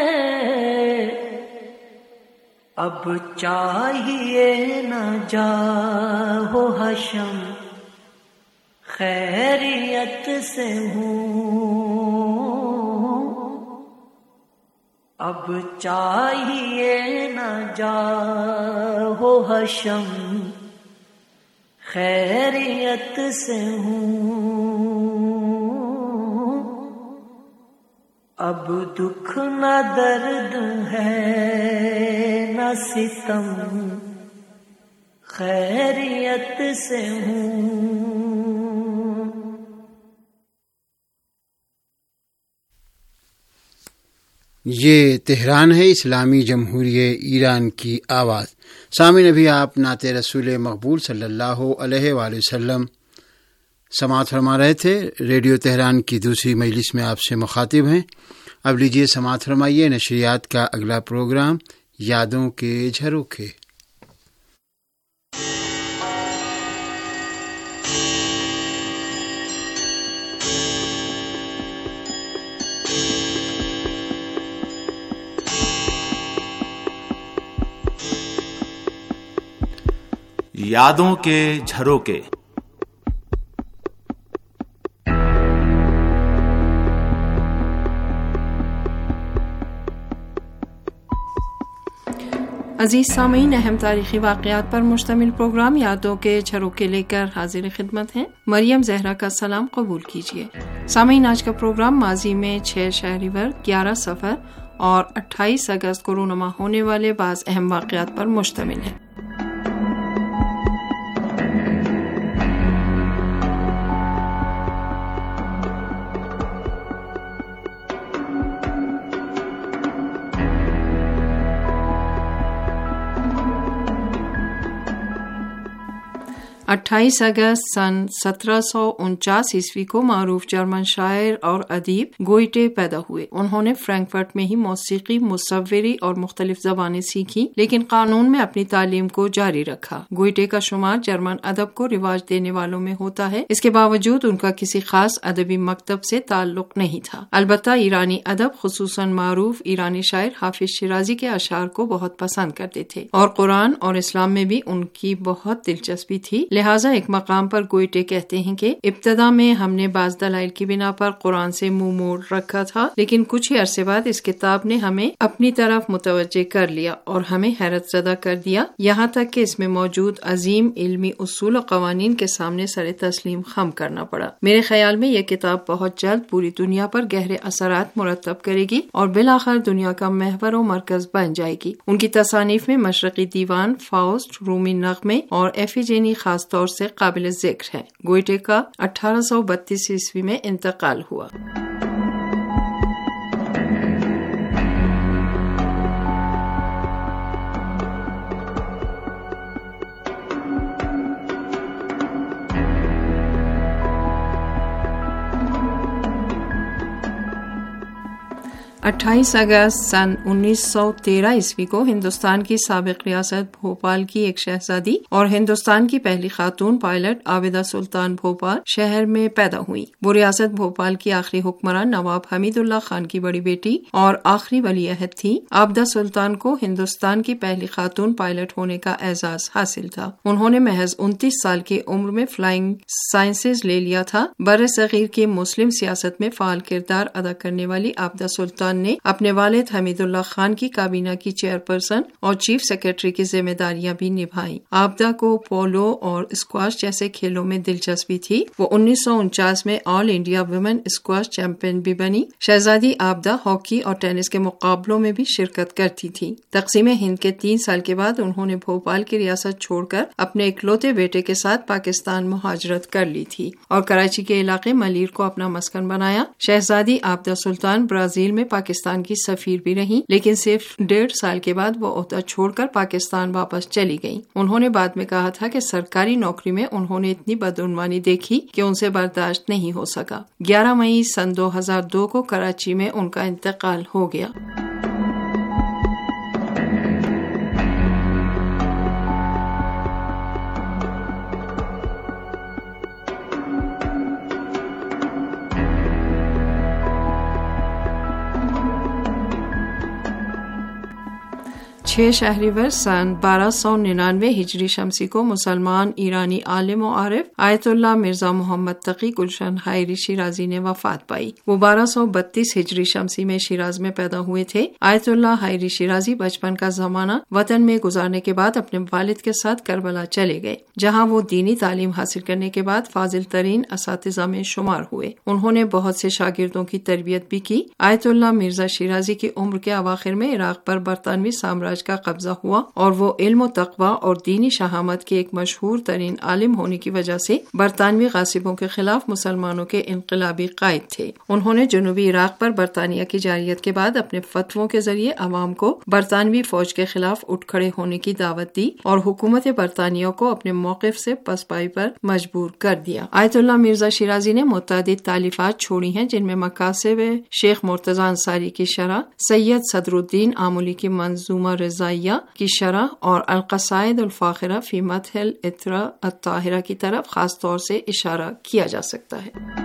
اب چاہیے نہ جاؤ حشم خیریت سے ہوں، اب چاہیے نہ جاؤ حشم خیریت سے ہوں، اب دکھ نہ درد ہے نہ ستم خیریت سے ہوں۔ یہ تہران ہے، اسلامی جمہوریہ ایران کی آواز۔ سامعین، ابھی آپ نعت رسول مقبول صلی اللہ علیہ وآلہ وسلم سماعت فرما رہے تھے۔ ریڈیو تہران کی دوسری مجلس میں آپ سے مخاطب ہیں۔ اب لیجیے سماعت فرمائیے نشریات کا اگلا پروگرام یادوں کے جھروکے۔ یادوں کے جھروکے۔ عزیز سامعین، اہم تاریخی واقعات پر مشتمل پروگرام یادوں کے جھروکے لے کر حاضر خدمت ہیں۔ مریم زہرا کا سلام قبول کیجیے۔ سامعین، آج کا پروگرام ماضی میں 6 شہریور، 11 صفر اور 28 اگست کو رونما ہونے والے بعض اہم واقعات پر مشتمل ہے۔ 28 اگست سن 1749 عیسوی کو معروف جرمن شاعر اور ادیب گوئٹے پیدا ہوئے۔ انہوں نے فرینکفرٹ میں ہی موسیقی، مصوری اور مختلف زبانیں سیکھی، لیکن قانون میں اپنی تعلیم کو جاری رکھا۔ گوئٹے کا شمار جرمن ادب کو رواج دینے والوں میں ہوتا ہے۔ اس کے باوجود ان کا کسی خاص ادبی مکتب سے تعلق نہیں تھا۔ البتہ ایرانی ادب، خصوصاً معروف ایرانی شاعر حافظ شیرازی کے اشعار کو بہت پسند کرتے تھے اور قرآن اور اسلام میں بھی ان کی بہت دلچسپی تھی، لہٰذا ایک مقام پر گوئٹے کہتے ہیں کہ ابتدا میں ہم نے بعض دلائل کی بنا پر قرآن سے منہ موڑ رکھا تھا، لیکن کچھ ہی عرصے بعد اس کتاب نے ہمیں اپنی طرف متوجہ کر لیا اور ہمیں حیرت زدہ کر دیا، یہاں تک کہ اس میں موجود عظیم علمی اصول و قوانین کے سامنے سر تسلیم خم کرنا پڑا۔ میرے خیال میں یہ کتاب بہت جلد پوری دنیا پر گہرے اثرات مرتب کرے گی اور بالآخر دنیا کا محور و مرکز بن جائے گی۔ ان کی تصانیف میں مشرقی دیوان، فاؤسٹ، رومی نغمے اور ایفیجینی خاص طور سے قابل ذکر ہے۔ گوئٹے کا 1832 عیسوی میں انتقال ہوا۔ اٹھائیس اگست سن 1913 عیسوی کو ہندوستان کی سابق ریاست بھوپال کی ایک شہزادی اور ہندوستان کی پہلی خاتون پائلٹ عابدہ سلطان بھوپال شہر میں پیدا ہوئی۔ وہ ریاست بھوپال کی آخری حکمران نواب حمید اللہ خان کی بڑی بیٹی اور آخری ولی عہد تھی۔ عابدہ سلطان کو ہندوستان کی پہلی خاتون پائلٹ ہونے کا اعزاز حاصل تھا۔ انہوں نے محض 29 سال کی عمر میں فلائنگ سائنسز لے لیا تھا۔ بر صغیر کی مسلم سیاست میں فعال کردار ادا کرنے والی عابدہ سلطان نے اپنے والد حمید اللہ خان کی کابینہ کی چیئرپرسن اور چیف سیکرٹری کی ذمہ داریاں بھی نبھائیں۔ عابدہ کو پولو اور اسکواش جیسے کھیلوں میں دلچسپی تھی۔ وہ 1949 میں all India women squash champion بھی بنی۔ شہزادی عابدہ ہاکی اور ٹینس کے مقابلوں میں بھی شرکت کرتی تھی۔ تقسیم ہند کے 3 سال کے بعد انہوں نے بھوپال کی ریاست چھوڑ کر اپنے اکلوتے بیٹے کے ساتھ پاکستان مہاجرت کر لی تھی اور کراچی کے علاقے ملیر کو اپنا مسکن بنایا۔ شہزادی عابدہ سلطان برازیل میں پاکستان کی سفیر بھی رہیں، لیکن صرف 1.5 سال کے بعد وہ عہدہ چھوڑ کر پاکستان واپس چلی گئیں۔ انہوں نے بعد میں کہا تھا کہ سرکاری نوکری میں انہوں نے اتنی بدعنوانی دیکھی کہ ان سے برداشت نہیں ہو سکا۔ 11 مئی سن 2002 کو کراچی میں ان کا انتقال ہو گیا۔ شہریور سن 1299 ہجری شمسی کو مسلمان ایرانی عالم و عارف آیت اللہ مرزا محمد تقی گلشن حائری شیرازی نے وفات پائی۔ وہ 1232 ہجری شمسی میں شیراز میں پیدا ہوئے تھے۔ آیت اللہ حائری شیرازی بچپن کا زمانہ وطن میں گزارنے کے بعد اپنے والد کے ساتھ کربلا چلے گئے، جہاں وہ دینی تعلیم حاصل کرنے کے بعد فاضل ترین اساتذہ میں شمار ہوئے۔ انہوں نے بہت سے شاگردوں کی تربیت بھی کی۔ آیت اللہ مرزا شیرازی کی عمر کے اواخر میں عراق پر برطانوی سامراج کا قبضہ ہوا اور وہ علم و تقوی اور دینی شہامت کے ایک مشہور ترین عالم ہونے کی وجہ سے برطانوی غاصبوں کے خلاف مسلمانوں کے انقلابی قائد تھے۔ انہوں نے جنوبی عراق پر برطانیہ کی جاریت کے بعد اپنے فتووں کے ذریعے عوام کو برطانوی فوج کے خلاف اٹھ کھڑے ہونے کی دعوت دی اور حکومت برطانیہ کو اپنے موقف سے پسپائی پر مجبور کر دیا۔ آیت اللہ مرزا شیرازی نے متعدد تالیفات چھوڑی ہیں، جن میں مقاصد شیخ مرتضی انصاری کی شرح، سید صدر الدین آمولی کی منظومہ رضائیہ کی شرح اور القصائد الفاخرہ فی مدح العطر الطاہرہ کی طرف خاص طور سے اشارہ کیا جا سکتا ہے۔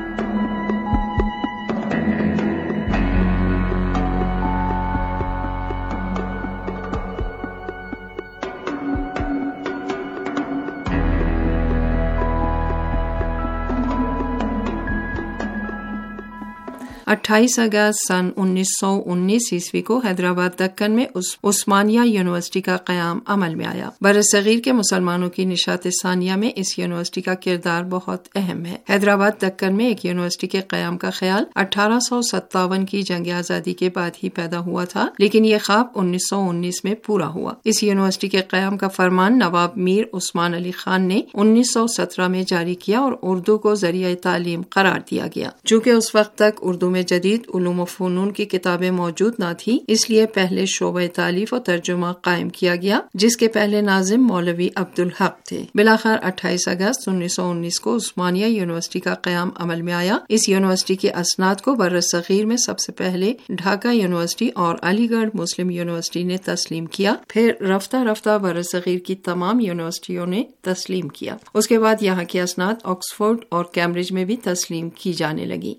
28 اگست سن 1919 عیسوی کو حیدرآباد دکن میں عثمانیہ یونیورسٹی کا قیام عمل میں آیا۔ برصغیر کے مسلمانوں کی نشاط ثانیہ میں اس یونیورسٹی کا کردار بہت اہم ہے۔ حیدرآباد دکن میں ایک یونیورسٹی کے قیام کا خیال 1857 کی جنگ آزادی کے بعد ہی پیدا ہوا تھا، لیکن یہ خواب 1919 میں پورا ہوا۔ اس یونیورسٹی کے قیام کا فرمان نواب میر عثمان علی خان نے 1917 میں جاری کیا اور اردو کو ذریعہ تعلیم قرار دیا گیا۔ چونکہ اس وقت تک اردو میں جدید علوم و فنون کی کتابیں موجود نہ تھی، اس لیے پہلے شعبہ تالیف و ترجمہ قائم کیا گیا، جس کے پہلے ناظم مولوی عبدالحق تھے۔ بالآخر 28 اگست 1919 کو عثمانیہ یونیورسٹی کا قیام عمل میں آیا۔ اس یونیورسٹی کے اسناد کو برصغیر میں سب سے پہلے ڈھاکہ یونیورسٹی اور علی گڑھ مسلم یونیورسٹی نے تسلیم کیا، پھر رفتہ رفتہ برصغیر کی تمام یونیورسٹیوں نے تسلیم کیا۔ اس کے بعد یہاں کے اسناد آکسفورڈ اور کیمبرج میں بھی تسلیم کی جانے لگی۔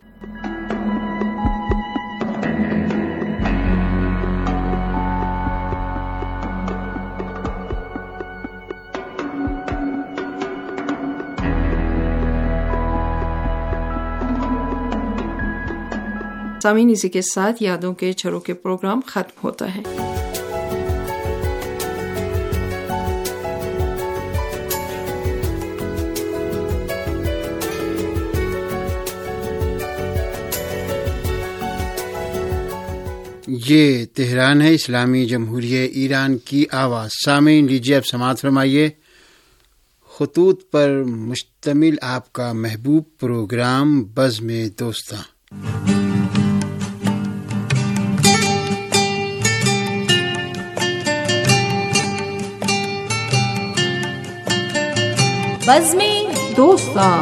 سامعین، اسی کے ساتھ یادوں کے جھروں کے پروگرام ختم ہوتا ہے۔ یہ تہران ہے، اسلامی جمہوریہ ایران کی آواز۔ سامعین، لیجیے اب سماعت فرمائیے خطوط پر مشتمل آپ کا محبوب پروگرام بزم دوستاں۔ بزم دوستاں۔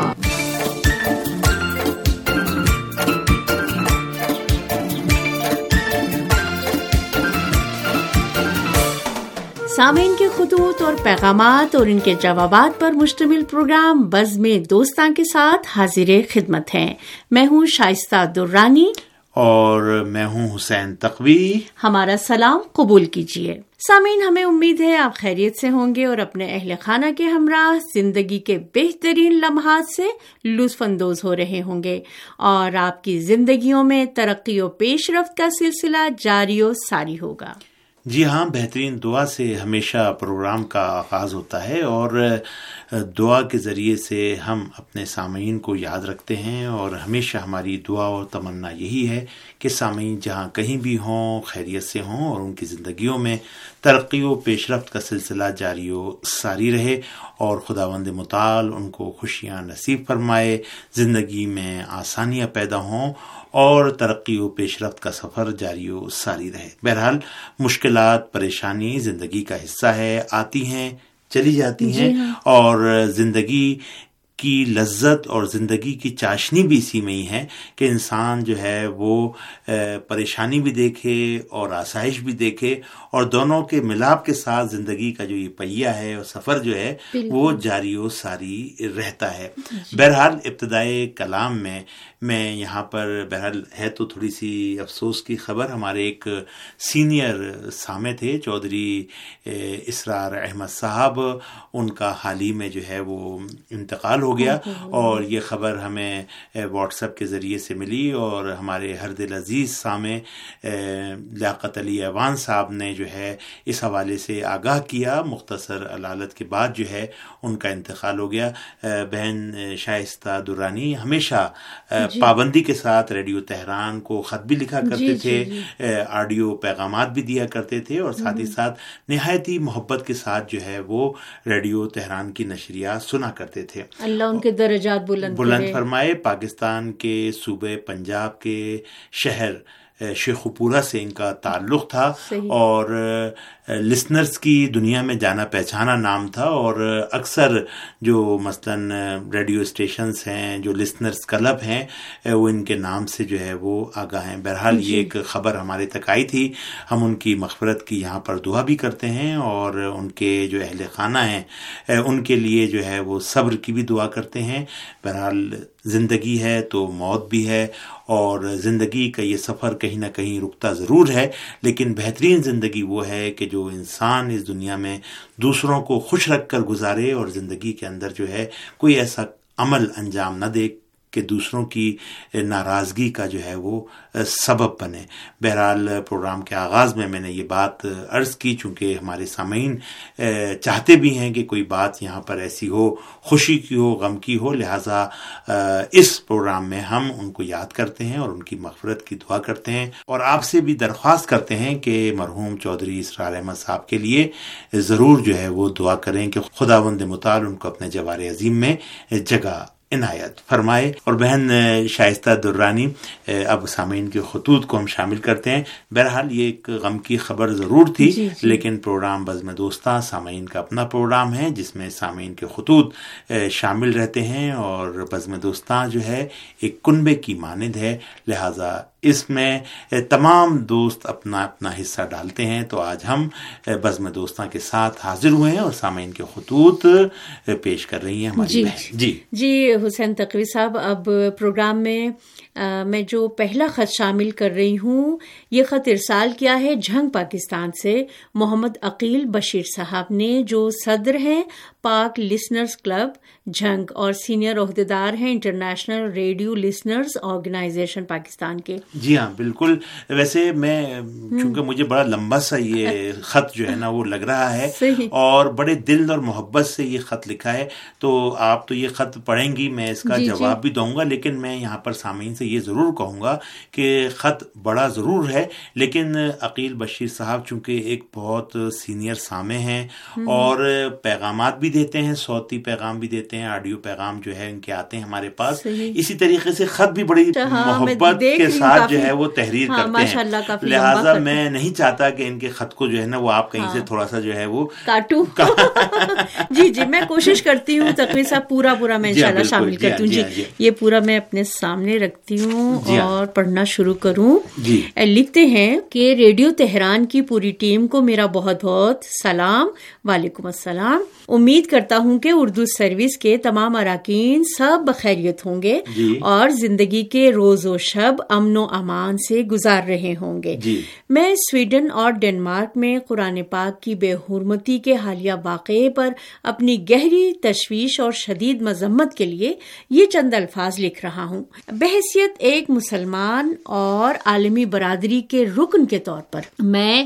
سامعین کے خطوط اور پیغامات اور ان کے جوابات پر مشتمل پروگرام بزم دوستاں کے ساتھ حاضر خدمت ہیں۔ میں ہوں شائستہ درانی اور میں ہوں حسین تقوی۔ ہمارا سلام قبول کیجیے۔ سامعین، ہمیں امید ہے آپ خیریت سے ہوں گے اور اپنے اہل خانہ کے ہمراہ زندگی کے بہترین لمحات سے لطف اندوز ہو رہے ہوں گے اور آپ کی زندگیوں میں ترقی و پیش رفت کا سلسلہ جاری و ساری ہوگا۔ جی ہاں، بہترین دعا سے ہمیشہ پروگرام کا آغاز ہوتا ہے اور دعا کے ذریعے سے ہم اپنے سامعین کو یاد رکھتے ہیں، اور ہمیشہ ہماری دعا اور تمنا یہی ہے کہ سامعین جہاں کہیں بھی ہوں خیریت سے ہوں اور ان کی زندگیوں میں ترقی و پیش رفت کا سلسلہ جاری و ساری رہے، اور خداوند متعال ان کو خوشیاں نصیب فرمائے، زندگی میں آسانیاں پیدا ہوں اور ترقی و پیش رفت کا سفر جاری و ساری رہے۔ بہرحال مشکلات، پریشانی زندگی کا حصہ ہے، آتی ہیں چلی جاتی ہیں، اور زندگی کی لذت اور زندگی کی چاشنی بھی اسی میں ہی ہے کہ انسان جو ہے وہ پریشانی بھی دیکھے اور آسائش بھی دیکھے، اور دونوں کے ملاپ کے ساتھ زندگی کا جو یہ پہیہ ہے اور سفر جو ہے وہ جاری و ساری رہتا ہے۔ بہرحال ابتدائے کلام میں یہاں پر بہرحال ہے تو تھوڑی سی افسوس کی خبر، ہمارے ایک سینئر سامع تھے چودھری اسرار احمد صاحب، ان کا حال ہی میں جو ہے وہ انتقال ہو گیا، اور یہ خبر ہمیں واٹس ایپ کے ذریعے سے ملی، اور ہمارے ہر دل عزیز سامع لیاقت علی ایوان صاحب نے جو ہے اس حوالے سے آگاہ کیا۔ مختصر علالت کے بعد جو ہے ان کا انتقال ہو گیا۔ بہن شائستہ درانی ہمیشہ پابندی کے ساتھ ریڈیو تہران کو خط بھی لکھا کرتے تھے، آڈیو پیغامات بھی دیا کرتے تھے، اور ساتھ ہی ساتھ نہایت ہی محبت کے ساتھ جو ہے وہ ریڈیو تہران کی نشریات سنا کرتے تھے۔ اللہ ان کے درجات بلند فرمائے۔ پاکستان کے صوبے پنجاب کے شہر شیخو پورہ سے ان کا تعلق تھا، اور لسنرز کی دنیا میں جانا پہچانا نام تھا، اور اکثر جو مثلاً ریڈیو اسٹیشنز ہیں، جو لسنرز کلب ہیں، وہ ان کے نام سے جو ہے وہ آگاہ ہیں۔ بہرحال یہ ایک خبر ہمارے تک آئی تھی، ہم ان کی مغفرت کی یہاں پر دعا بھی کرتے ہیں، اور ان کے جو اہل خانہ ہیں ان کے لیے جو ہے وہ صبر کی بھی دعا کرتے ہیں۔ بہرحال زندگی ہے تو موت بھی ہے، اور زندگی کا یہ سفر کہیں نہ کہیں رکتا ضرور ہے، لیکن بہترین زندگی وہ ہے کہ جو انسان اس دنیا میں دوسروں کو خوش رکھ کر گزارے، اور زندگی کے اندر جو ہے کوئی ایسا عمل انجام نہ دے کہ دوسروں کی ناراضگی کا جو ہے وہ سبب بنے۔ بہرحال پروگرام کے آغاز میں نے یہ بات عرض کی، چونکہ ہمارے سامعین چاہتے بھی ہیں کہ کوئی بات یہاں پر ایسی ہو، خوشی کی ہو، غم کی ہو، لہٰذا اس پروگرام میں ہم ان کو یاد کرتے ہیں اور ان کی مغفرت کی دعا کرتے ہیں، اور آپ سے بھی درخواست کرتے ہیں کہ مرحوم چودھری اسرار احمد صاحب کے لیے ضرور جو ہے وہ دعا کریں کہ خداوند متعال ان کو اپنے جوار عظیم میں جگہ عنایت فرمائے۔ اور بہن شائستہ درانی، اب سامعین کے خطوط کو ہم شامل کرتے ہیں۔ بہرحال یہ ایک غم کی خبر ضرور تھی، لیکن پروگرام بزم دوستاں سامعین کا اپنا پروگرام ہے جس میں سامعین کے خطوط شامل رہتے ہیں، اور بزم دوستاں جو ہے ایک کنبے کی مانند ہے، لہٰذا اس میں تمام دوست اپنا اپنا حصہ ڈالتے ہیں۔ تو آج ہم بزم دوستاں کے ساتھ حاضر ہوئے ہیں اور سامعین کے خطوط پیش کر رہی ہیں ہماری بہن۔ جی حسین تقوی صاحب، اب پروگرام میں جو پہلا خط شامل کر رہی ہوں، یہ خط ارسال کیا ہے جھنگ پاکستان سے محمد عقیل بشیر صاحب نے، جو صدر ہیں پاک لسنرز کلب جھنگ اور سینئر عہدیدار ہیں international radio listeners organisation Pakistan کے۔ جی ہاں بالکل. ویسے میں چونکہ مجھے بڑا لمبا سا یہ خط جو ہے نا وہ لگ رہا ہے اور بڑے دل اور محبت سے یہ خط لکھا ہے, تو آپ تو یہ خط پڑھیں گی, میں اس کا جواب بھی دوں گا, لیکن میں یہاں پر سامعین سے یہ ضرور کہوں گا کہ خط بڑا ضرور ہے, لیکن عقیل بشیر صاحب چونکہ ایک بہت سینئر سامع ہیں اور پیغامات بھی دیتے ہیں, صوتی پیغام بھی دیتے ہیں, آڈیو پیغام جو ہے ان کے آتے ہیں ہمارے پاس, اسی طریقے سے خط بھی بڑی محبت کے ساتھ جو ہے وہ تحریر کرتے ہیں, لہٰذا میں نہیں چاہتا کہ ان کے خط کو جو ہے نا وہ آپ کہیں سے تھوڑا سا جو ہے وہ کاٹوں. جی میں کوشش کرتی ہوں تقوی صاحب پورا میں انشاءاللہ شامل کرتی ہوں. جی یہ پورا میں اپنے سامنے رکھتی ہوں اور پڑھنا شروع کروں. لکھتے ہیں کہ ریڈیو تہران کی پوری ٹیم کو میرا بہت بہت سلام. وعلیکم السلام. امید کرتا ہوں کہ اردو سروس کے تمام اراکین سب بخیریت ہوں گے اور زندگی کے روز و شب امن و امان سے گزار رہے ہوں گے. میں سویڈن اور ڈنمارک میں قرآن پاک کی بے حرمتی کے حالیہ واقعے پر اپنی گہری تشویش اور شدید مذمت کے لیے یہ چند الفاظ لکھ رہا ہوں. بحیثیت ایک مسلمان اور عالمی برادری کے رکن کے طور پر میں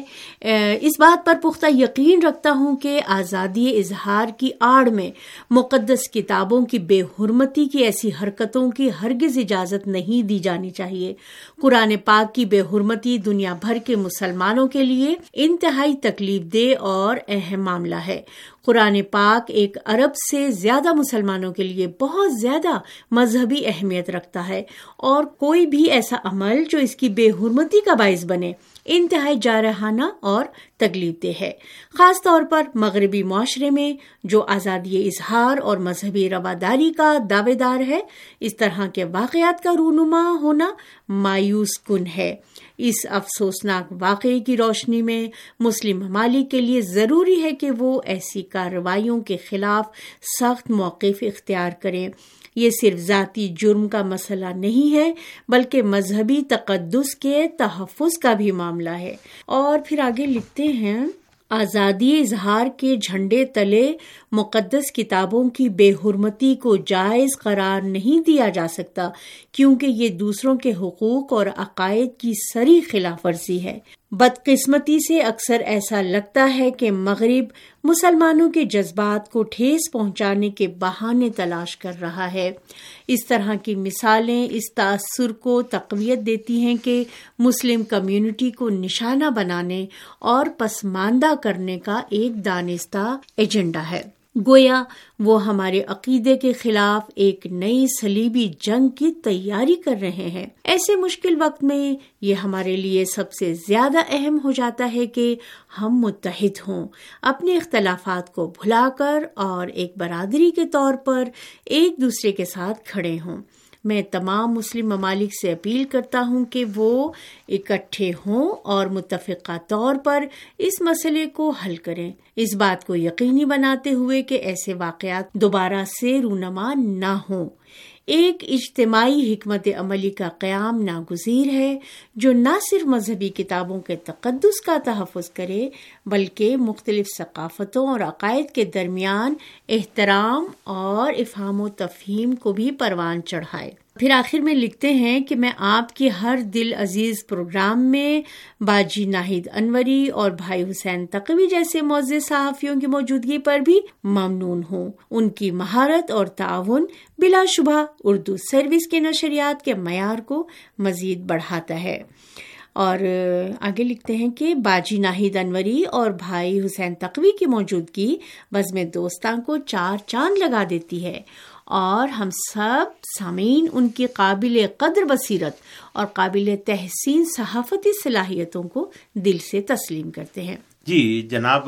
اس بات پر پختہ یقین رکھتا ہوں کہ آزادی اظہار کی آڑ میں مقدس کتابوں کی بے حرمتی کی ایسی حرکتوں کی ہرگز اجازت نہیں دی جانی چاہیے. قرآن پاک کی بے حرمتی دنیا بھر کے مسلمانوں کے لیے انتہائی تکلیف دہ اور اہم معاملہ ہے. قرآن پاک ایک ارب سے زیادہ مسلمانوں کے لیے بہت زیادہ مذہبی اہمیت رکھتا ہے اور کوئی بھی ایسا عمل جو اس کی بے حرمتی کا باعث بنے انتہائی جارحانہ اور تکلیف دہ ہے. خاص طور پر مغربی معاشرے میں جو آزادی اظہار اور مذہبی رواداری کا دعوے دار ہے, اس طرح کے واقعات کا رونما ہونا مایوس کن ہے. اس افسوسناک واقعے کی روشنی میں مسلم ممالک کے لیے ضروری ہے کہ وہ ایسی کارروائیوں کے خلاف سخت موقف اختیار کریں. یہ صرف ذاتی جرم کا مسئلہ نہیں ہے بلکہ مذہبی تقدس کے تحفظ کا بھی معاملہ ہے. اور پھر آگے لکھتے ہیں آزادی اظہار کے جھنڈے تلے مقدس کتابوں کی بے حرمتی کو جائز قرار نہیں دیا جا سکتا کیونکہ یہ دوسروں کے حقوق اور عقائد کی صریح خلاف ورزی ہے. بدقسمتی سے اکثر ایسا لگتا ہے کہ مغرب مسلمانوں کے جذبات کو ٹھیس پہنچانے کے بہانے تلاش کر رہا ہے. اس طرح کی مثالیں اس تاثر کو تقویت دیتی ہیں کہ مسلم کمیونٹی کو نشانہ بنانے اور پسماندہ کرنے کا ایک دانستہ ایجنڈا ہے. گویا وہ ہمارے عقیدے کے خلاف ایک نئی صلیبی جنگ کی تیاری کر رہے ہیں. ایسے مشکل وقت میں یہ ہمارے لیے سب سے زیادہ اہم ہو جاتا ہے کہ ہم متحد ہوں, اپنے اختلافات کو بھلا کر اور ایک برادری کے طور پر ایک دوسرے کے ساتھ کھڑے ہوں. میں تمام مسلم ممالک سے اپیل کرتا ہوں کہ وہ اکٹھے ہوں اور متفقہ طور پر اس مسئلے کو حل کریں, اس بات کو یقینی بناتے ہوئے کہ ایسے واقعات دوبارہ سے رونما نہ ہوں. ایک اجتماعی حکمت عملی کا قیام ناگزیر ہے جو نہ صرف مذہبی کتابوں کے تقدس کا تحفظ کرے بلکہ مختلف ثقافتوں اور عقائد کے درمیان احترام اور افہام و تفہیم کو بھی پروان چڑھائے. پھر آخر میں لکھتے ہیں کہ میں آپ کی ہر دل عزیز پروگرام میں باجی ناہید انوری اور بھائی حسین تقوی جیسے معزز صحافیوں کی موجودگی پر بھی ممنون ہوں. ان کی مہارت اور تعاون بلا شبہ اردو سروس کے نشریات کے معیار کو مزید بڑھاتا ہے. اور آگے لکھتے ہیں کہ باجی ناہید انوری اور بھائی حسین تقوی کی موجودگی بزم دوستاں کو 4 چاند لگا دیتی ہے اور ہم سب سامعین ان کی قابل قدر بصیرت اور قابل تحسین صحافتی صلاحیتوں کو دل سے تسلیم کرتے ہیں. جی جناب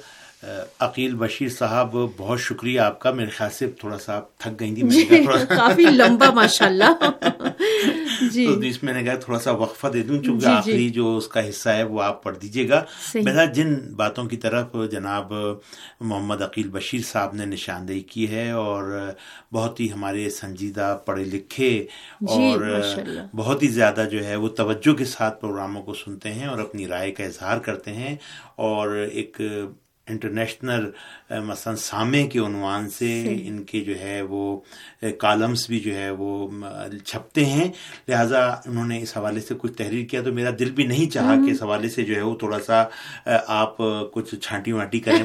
عقیل بشیر صاحب, بہت شکریہ آپ کا. میرے خیال سے تھوڑا سا تھک گئی تھی, کافی لمبا ماشاءاللہ. جی تو اس میں نے کہا تھوڑا سا وقفہ دے دوں چونکہ آخری جو اس کا حصہ ہے وہ آپ پڑھ دیجیے گا. بہرحال جن باتوں کی طرف جناب محمد عقیل بشیر صاحب نے نشاندہی کی ہے اور بہت ہی ہمارے سنجیدہ پڑھے لکھے اور بہت ہی زیادہ جو ہے وہ توجہ کے ساتھ پروگراموں کو سنتے ہیں اور اپنی رائے کا اظہار کرتے ہیں اور ایک انٹرنیشنل مثلا سامع کے عنوان سے ان کے جو ہے وہ کالمز بھی جو ہے وہ چھپتے ہیں، لہٰذا انہوں نے اس حوالے سے کچھ تحریر کیا، تو میرا دل بھی نہیں چاہا کہ اس حوالے سے جو ہے وہ تھوڑا سا آپ کچھ چھانٹی وانٹی کریں۔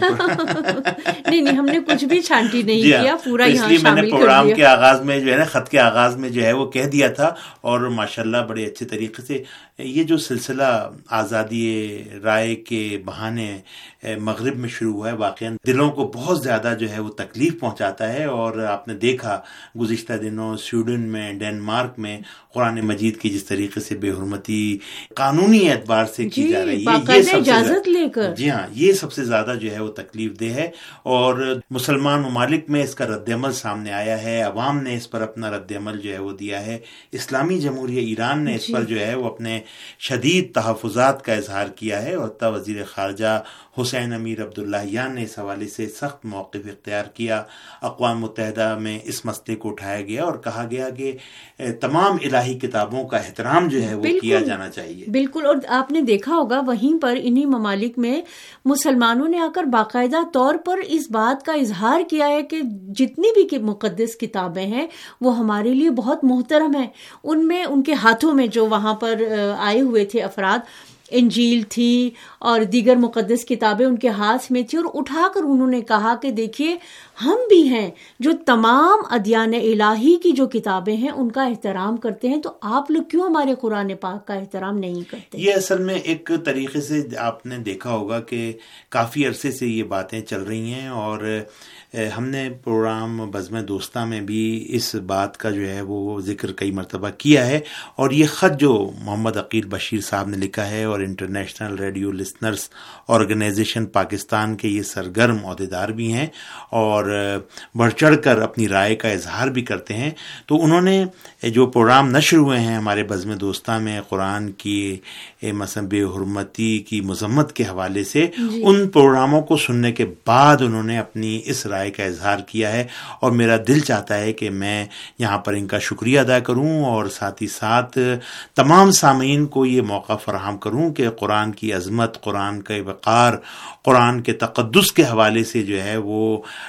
نہیں ہم نے کچھ بھی چھانٹی نہیں کیا، پورا یہاں اس لیے میں نے شامل پروگرام کے آغاز میں جو ہے نا، خط کے آغاز میں جو ہے وہ کہہ دیا تھا، اور ماشاءاللہ بڑے اچھے طریقے سے یہ جو سلسلہ آزادی رائے کے بہانے مغرب میں شروع ہوا ہے، واقعا دلوں کو بہت زیادہ جو ہے وہ تکلیف پہنچاتا ہے، اور آپ نے دیکھا گزشتہ دنوں سویڈن میں، ڈنمارک میں قرآن مجید کی جس طریقے سے بے حرمتی قانونی اعتبار سے کی جا رہی ہے، یہ سب اجازت لے کر، جی ہاں، یہ سب سے زیادہ جو ہے وہ تکلیف دہ ہے، اور مسلمان ممالک میں اس کا رد عمل سامنے آیا ہے، عوام نے اس پر اپنا رد عمل جو ہے وہ دیا ہے، اسلامی جمہوریہ ایران نے اس پر جو ہے وہ اپنے شدید تحفظات کا اظہار کیا ہے، اور حتیٰ وزیر خارجہ حسین امیر عبداللہیان نے اس حوالے سے سخت موقف اختیار کیا۔ اقوام متحدہ میں اس مسئلے کو اٹھایا گیا اور کہا گیا کہ تمام الہی کتابوں کا احترام جو ہے وہ کیا جانا چاہیے۔ بالکل، اور آپ نے دیکھا ہوگا وہیں پر انہی ممالک میں مسلمانوں نے آ کر باقاعدہ طور پر اس بات کا اظہار کیا ہے کہ جتنی بھی مقدس کتابیں ہیں وہ ہمارے لیے بہت محترم ہیں۔ ان میں ان کے ہاتھوں میں جو وہاں پر آئے ہوئے تھے افراد، انجیل تھی اور دیگر مقدس کتابیں ان کے ہاتھ میں تھی، اور اٹھا کر انہوں نے کہا کہ دیکھیے ہم بھی ہیں جو تمام ادیان الہی کی جو کتابیں ہیں ان کا احترام کرتے ہیں، تو آپ لوگ کیوں ہمارے قرآن پاک کا احترام نہیں کرتے؟ یہ اصل میں ایک طریقے سے آپ نے دیکھا ہوگا کہ کافی عرصے سے یہ باتیں چل رہی ہیں، اور ہم نے پروگرام بزم دوستہ میں بھی اس بات کا جو ہے وہ ذکر کئی مرتبہ کیا ہے، اور یہ خط جو محمد عقیل بشیر صاحب نے لکھا ہے، اور international radio listeners organisation Pakistan کے یہ سرگرم عہدیدار بھی ہیں اور بڑھ چڑھ کر اپنی رائے کا اظہار بھی کرتے ہیں، تو انہوں نے جو پروگرام نشر ہوئے ہیں ہمارے بزم دوستہ میں قرآن کی مثلا بے حرمتی کی مذمت کے حوالے سے، ان پروگراموں کو سننے کے بعد انہوں نے اپنی اس رائے کا اظہار کیا ہے، اور میرا دل چاہتا ہے کہ میں یہاں پر ان کا شکریہ ادا کروں، اور ساتھ ہی ساتھ تمام سامعین کو یہ موقع فراہم کروں کہ قرآن کی عظمت، قرآن کا وقار، قرآن کے تقدس کے حوالے سے جو ہے وہ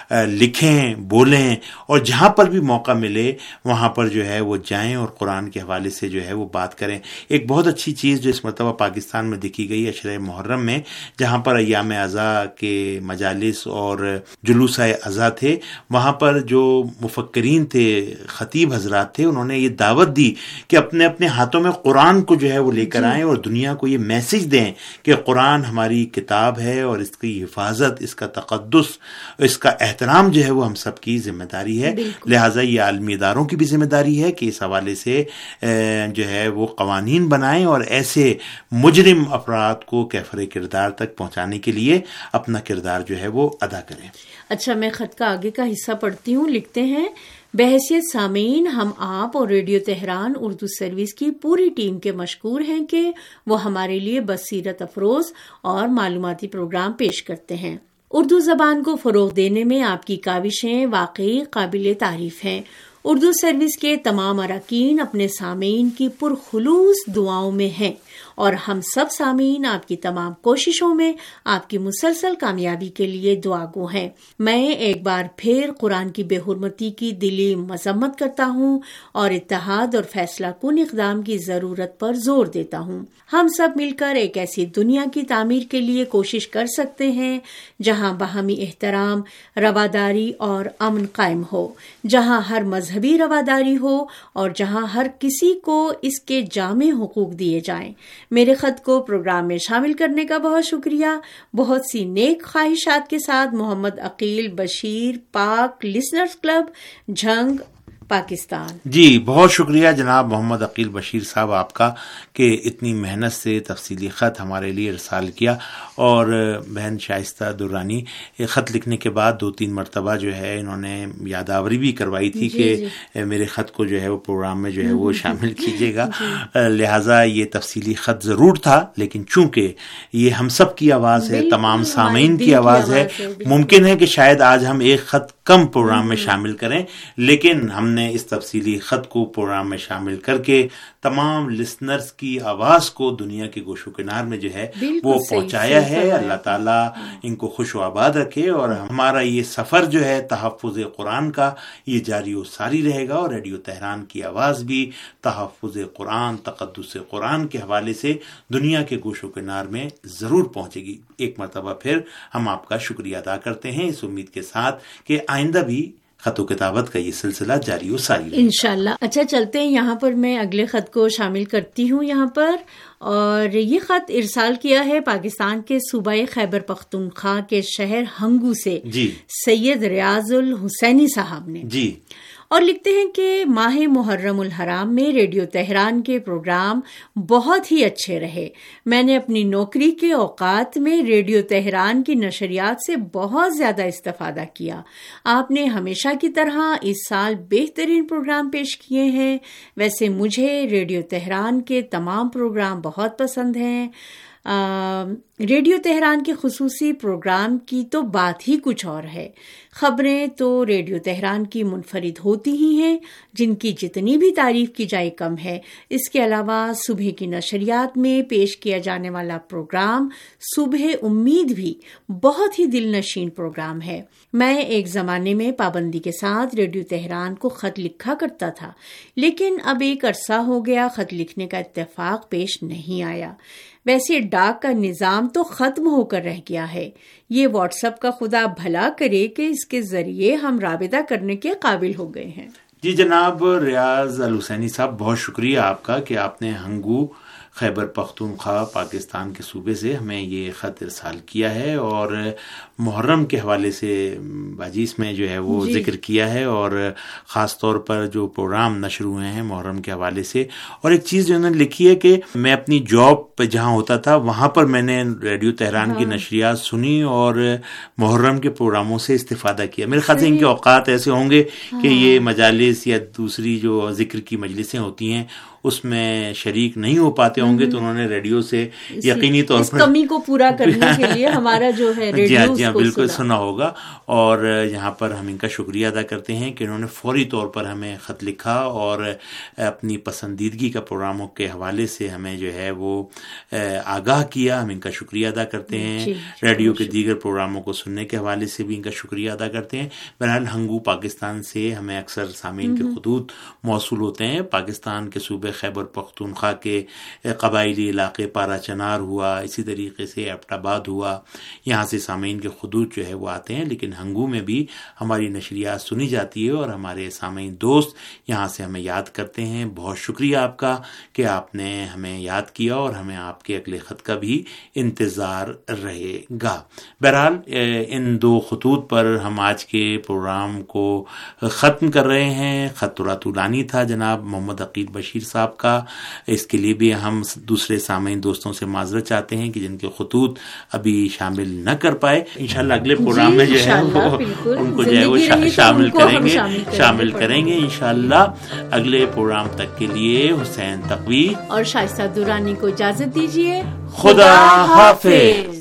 لکھیں، بولیں، اور جہاں پر بھی موقع ملے وہاں پر جو ہے وہ جائیں اور قرآن کے حوالے سے جو ہے وہ بات کریں۔ ایک بہت اچھی چیز جو اس مرتبہ پاکستان میں دیکھی گئی عشرہ محرم میں، جہاں پر ایام عزا کے مجالس اور جلوس عزا تھے، وہاں پر جو مفکرین تھے، خطیب حضرات تھے، انہوں نے یہ دعوت دی کہ اپنے اپنے ہاتھوں میں قرآن کو جو ہے وہ لے کر آئیں اور دنیا کو یہ میسج دیں کہ قرآن ہماری کتاب ہے، اور اس کی حفاظت، اس کا تقدس، اس کا احترام جو ہے وہ ہم سب کی ذمہ داری ہے۔ لہٰذا یہ عالمی اداروں کی بھی ذمہ داری ہے کہ اس حوالے سے جو ہے وہ قوانین بنائیں، اور ایسے مجرم افراد کو کیفر کردار تک پہنچانے کے لیے اپنا کردار جو ہے وہ ادا کریں۔ اچھا، میں خط کا آگے کا حصہ پڑھتی ہوں۔ لکھتے ہیں، بحیثیت سامعین، ہم آپ اور ریڈیو تہران اردو سروس کی پوری ٹیم کے مشکور ہیں کہ وہ ہمارے لیے بصیرت افروز اور معلوماتی پروگرام پیش کرتے ہیں۔ اردو زبان کو فروغ دینے میں آپ کی کاوشیں واقعی قابل تعریف ہیں۔ اردو سروس کے تمام اراکین اپنے سامعین کی پرخلوص دعاؤں میں ہیں، اور ہم سب سامعین آپ کی تمام کوششوں میں آپ کی مسلسل کامیابی کے لیے دعا گو ہیں۔ میں ایک بار پھر قرآن کی بے حرمتی کی دلی مذمت کرتا ہوں اور اتحاد اور فیصلہ کن اقدام کی ضرورت پر زور دیتا ہوں۔ ہم سب مل کر ایک ایسی دنیا کی تعمیر کے لیے کوشش کر سکتے ہیں جہاں باہمی احترام، رواداری اور امن قائم ہو، جہاں ہر مذہبی رواداری ہو، اور جہاں ہر کسی کو اس کے جامع حقوق دیے جائیں۔ میرے خط کو پروگرام میں شامل کرنے کا بہت شکریہ۔ بہت سی نیک خواہشات کے ساتھ، محمد عقیل بشیر، پاک لسنرز کلب، جھنگ، پاکستان۔ جی بہت شکریہ جناب محمد عقیل بشیر صاحب آپ کا کہ اتنی محنت سے تفصیلی خط ہمارے لیے ارسال کیا، اور بہن شائستہ درانی خط لکھنے کے بعد 2-3 مرتبہ جو ہے انہوں نے یادآوری بھی کروائی تھی کہ میرے خط کو جو ہے وہ پروگرام میں جو ہے وہ شامل کیجیے گا، لہٰذا یہ تفصیلی خط ضرور تھا، لیکن چونکہ یہ ہم سب کی آواز ہے، تمام سامعین کی آواز ہے، ممکن ہے کہ شاید آج ہم ایک خط کم پروگرام میں شامل کریں، لیکن ہم نے اس تفصیلی خط کو پروگرام میں شامل کر کے تمام لسنرز کی آواز کو دنیا کے گوش و کنار میں جو ہے وہ پہنچایا ہے. اللہ تعالیٰ ان کو خوش و آباد رکھے اور ہمارا یہ سفر جو ہے تحفظ قرآن کا یہ جاری و ساری رہے گا، اور ریڈیو تہران کی آواز بھی تحفظ قرآن، تقدس قرآن کے حوالے سے دنیا کے گوش و کنار میں ضرور پہنچے گی. ایک مرتبہ پھر ہم آپ کا شکریہ ادا کرتے ہیں، اس امید کے ساتھ کہ آئندہ بھی خط و کتابت کا یہ سلسلہ جاری و ساری رہے. انشاءاللہ. اچھا چلتے ہیں یہاں پر میں اگلے خط کو شامل کرتی ہوں یہاں پر، اور یہ خط ارسال کیا ہے پاکستان کے صوبہ خیبر پختونخوا کے شہر ہنگو سے جی سید ریاض الحسینی صاحب نے جی، اور لکھتے ہیں کہ ماہ محرم الحرام میں ریڈیو تہران کے پروگرام بہت ہی اچھے رہے. میں نے اپنی نوکری کے اوقات میں ریڈیو تہران کی نشریات سے بہت زیادہ استفادہ کیا. آپ نے ہمیشہ کی طرح اس سال بہترین پروگرام پیش کیے ہیں. ویسے مجھے ریڈیو تہران کے تمام پروگرام بہت پسند ہیں. ریڈیو تہران کے خصوصی پروگرام کی تو بات ہی کچھ اور ہے. خبریں تو ریڈیو تہران کی منفرد ہوتی ہی ہیں، جن کی جتنی بھی تعریف کی جائے کم ہے. اس کے علاوہ صبح کی نشریات میں پیش کیا جانے والا پروگرام صبح امید بھی بہت ہی دل نشین پروگرام ہے. میں ایک زمانے میں پابندی کے ساتھ ریڈیو تہران کو خط لکھا کرتا تھا، لیکن اب ایک عرصہ ہو گیا خط لکھنے کا اتفاق پیش نہیں آیا. ویسے ڈاک کا نظام تو ختم ہو کر رہ گیا ہے. یہ واٹس ایپ کا خدا بھلا کرے کہ اس کے ذریعے ہم رابطہ کرنے کے قابل ہو گئے ہیں. جی جناب ریاض الحسینی صاحب، بہت شکریہ آپ کا کہ آپ نے ہنگو خیبر پختونخوا پاکستان کے صوبے سے ہمیں یہ خط ارسال کیا ہے، اور محرم کے حوالے سے باجیس میں جو ہے وہ ذکر کیا ہے، اور خاص طور پر جو پروگرام نشر ہوئے ہیں محرم کے حوالے سے. اور ایک چیز جو انہوں نے لکھی ہے کہ میں اپنی جاب پہ جہاں ہوتا تھا وہاں پر میں نے ریڈیو تہران کی نشریات سنی اور محرم کے پروگراموں سے استفادہ کیا. میرے خیال سے ان کے اوقات ایسے ہوں گے کہ یہ مجالس یا دوسری جو ذکر کی مجلسیں ہوتی ہیں اس میں شریک نہیں ہو پاتے ہوں گے، تو انہوں نے ریڈیو سے یقینی طور پر کمی کو پورا کرنے کے لیے ہمارا جو ہے ریڈیو جی ہاں بالکل سنا ہوگا. اور یہاں پر ہم ان کا شکریہ ادا کرتے ہیں کہ انہوں نے فوری طور پر ہمیں خط لکھا اور اپنی پسندیدگی کا پروگراموں کے حوالے سے ہمیں جو ہے وہ آگاہ کیا. ہم ان کا شکریہ ادا کرتے ہیں. ریڈیو کے دیگر پروگراموں کو سننے کے حوالے سے بھی ان کا شکریہ ادا کرتے ہیں. بہرحال ہنگو پاکستان سے ہمیں اکثر سامعین کے خطوط موصول ہوتے ہیں. پاکستان کے صوبے خیبر پختونخوا کے قبائلی علاقے پارا چنار ہوا، اسی طریقے سے ایبٹ آباد ہوا، یہاں سے سامعین کے خطوط جو ہے وہ آتے ہیں. لیکن ہنگو میں بھی ہماری نشریات سنی جاتی ہے اور ہمارے سامعین دوست یہاں سے ہمیں یاد کرتے ہیں. بہت شکریہ آپ کا کہ آپ نے ہمیں یاد کیا، اور ہمیں آپ کے اگلے خط کا بھی انتظار رہے گا. بہرحال ان دو خطوط پر ہم آج کے پروگرام کو ختم کر رہے ہیں. خط تھوڑا طولانی تھا جناب محمد عقیل بشیر صاحب کا، اس کے لیے بھی ہم دوسرے سامعین دوستوں سے معذرت چاہتے ہیں کہ جن کے خطوط ابھی شامل نہ کر پائے. انشاءاللہ اگلے پروگرام میں جو ہے وہ ان کو جو ہے وہ شامل کریں گے انشاءاللہ. اگلے پروگرام تک کے لیے حسین تقوی اور شائستہ دورانی کو اجازت دیجیے. خدا حافظ.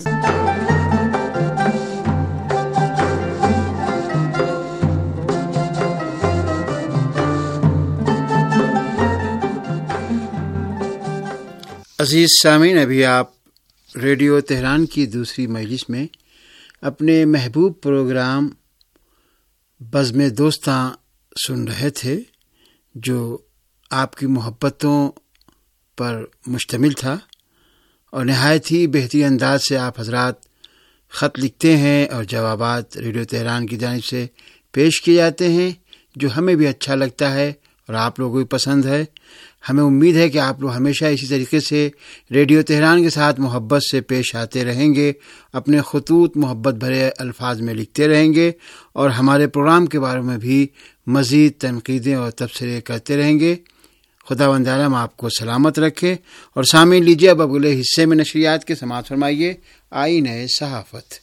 عزیز سامعین، ابھی آپ ریڈیو تہران کی دوسری مجلس میں اپنے محبوب پروگرام بزم دوستاں سن رہے تھے، جو آپ کی محبتوں پر مشتمل تھا، اور نہایت ہی بہترین انداز سے آپ حضرات خط لکھتے ہیں اور جوابات ریڈیو تہران کی جانب سے پیش کیے جاتے ہیں، جو ہمیں بھی اچھا لگتا ہے اور آپ لوگوں کو بھی پسند ہے. ہمیں امید ہے کہ آپ لوگ ہمیشہ اسی طریقے سے ریڈیو تہران کے ساتھ محبت سے پیش آتے رہیں گے، اپنے خطوط محبت بھرے الفاظ میں لکھتے رہیں گے، اور ہمارے پروگرام کے بارے میں بھی مزید تنقیدیں اور تبصرے کرتے رہیں گے. خداوند عالم آپ کو سلامت رکھے. اور سامعین لیجیے اب اگلے حصے میں نشریات کے سماعت فرمائیے. آئین صحافت.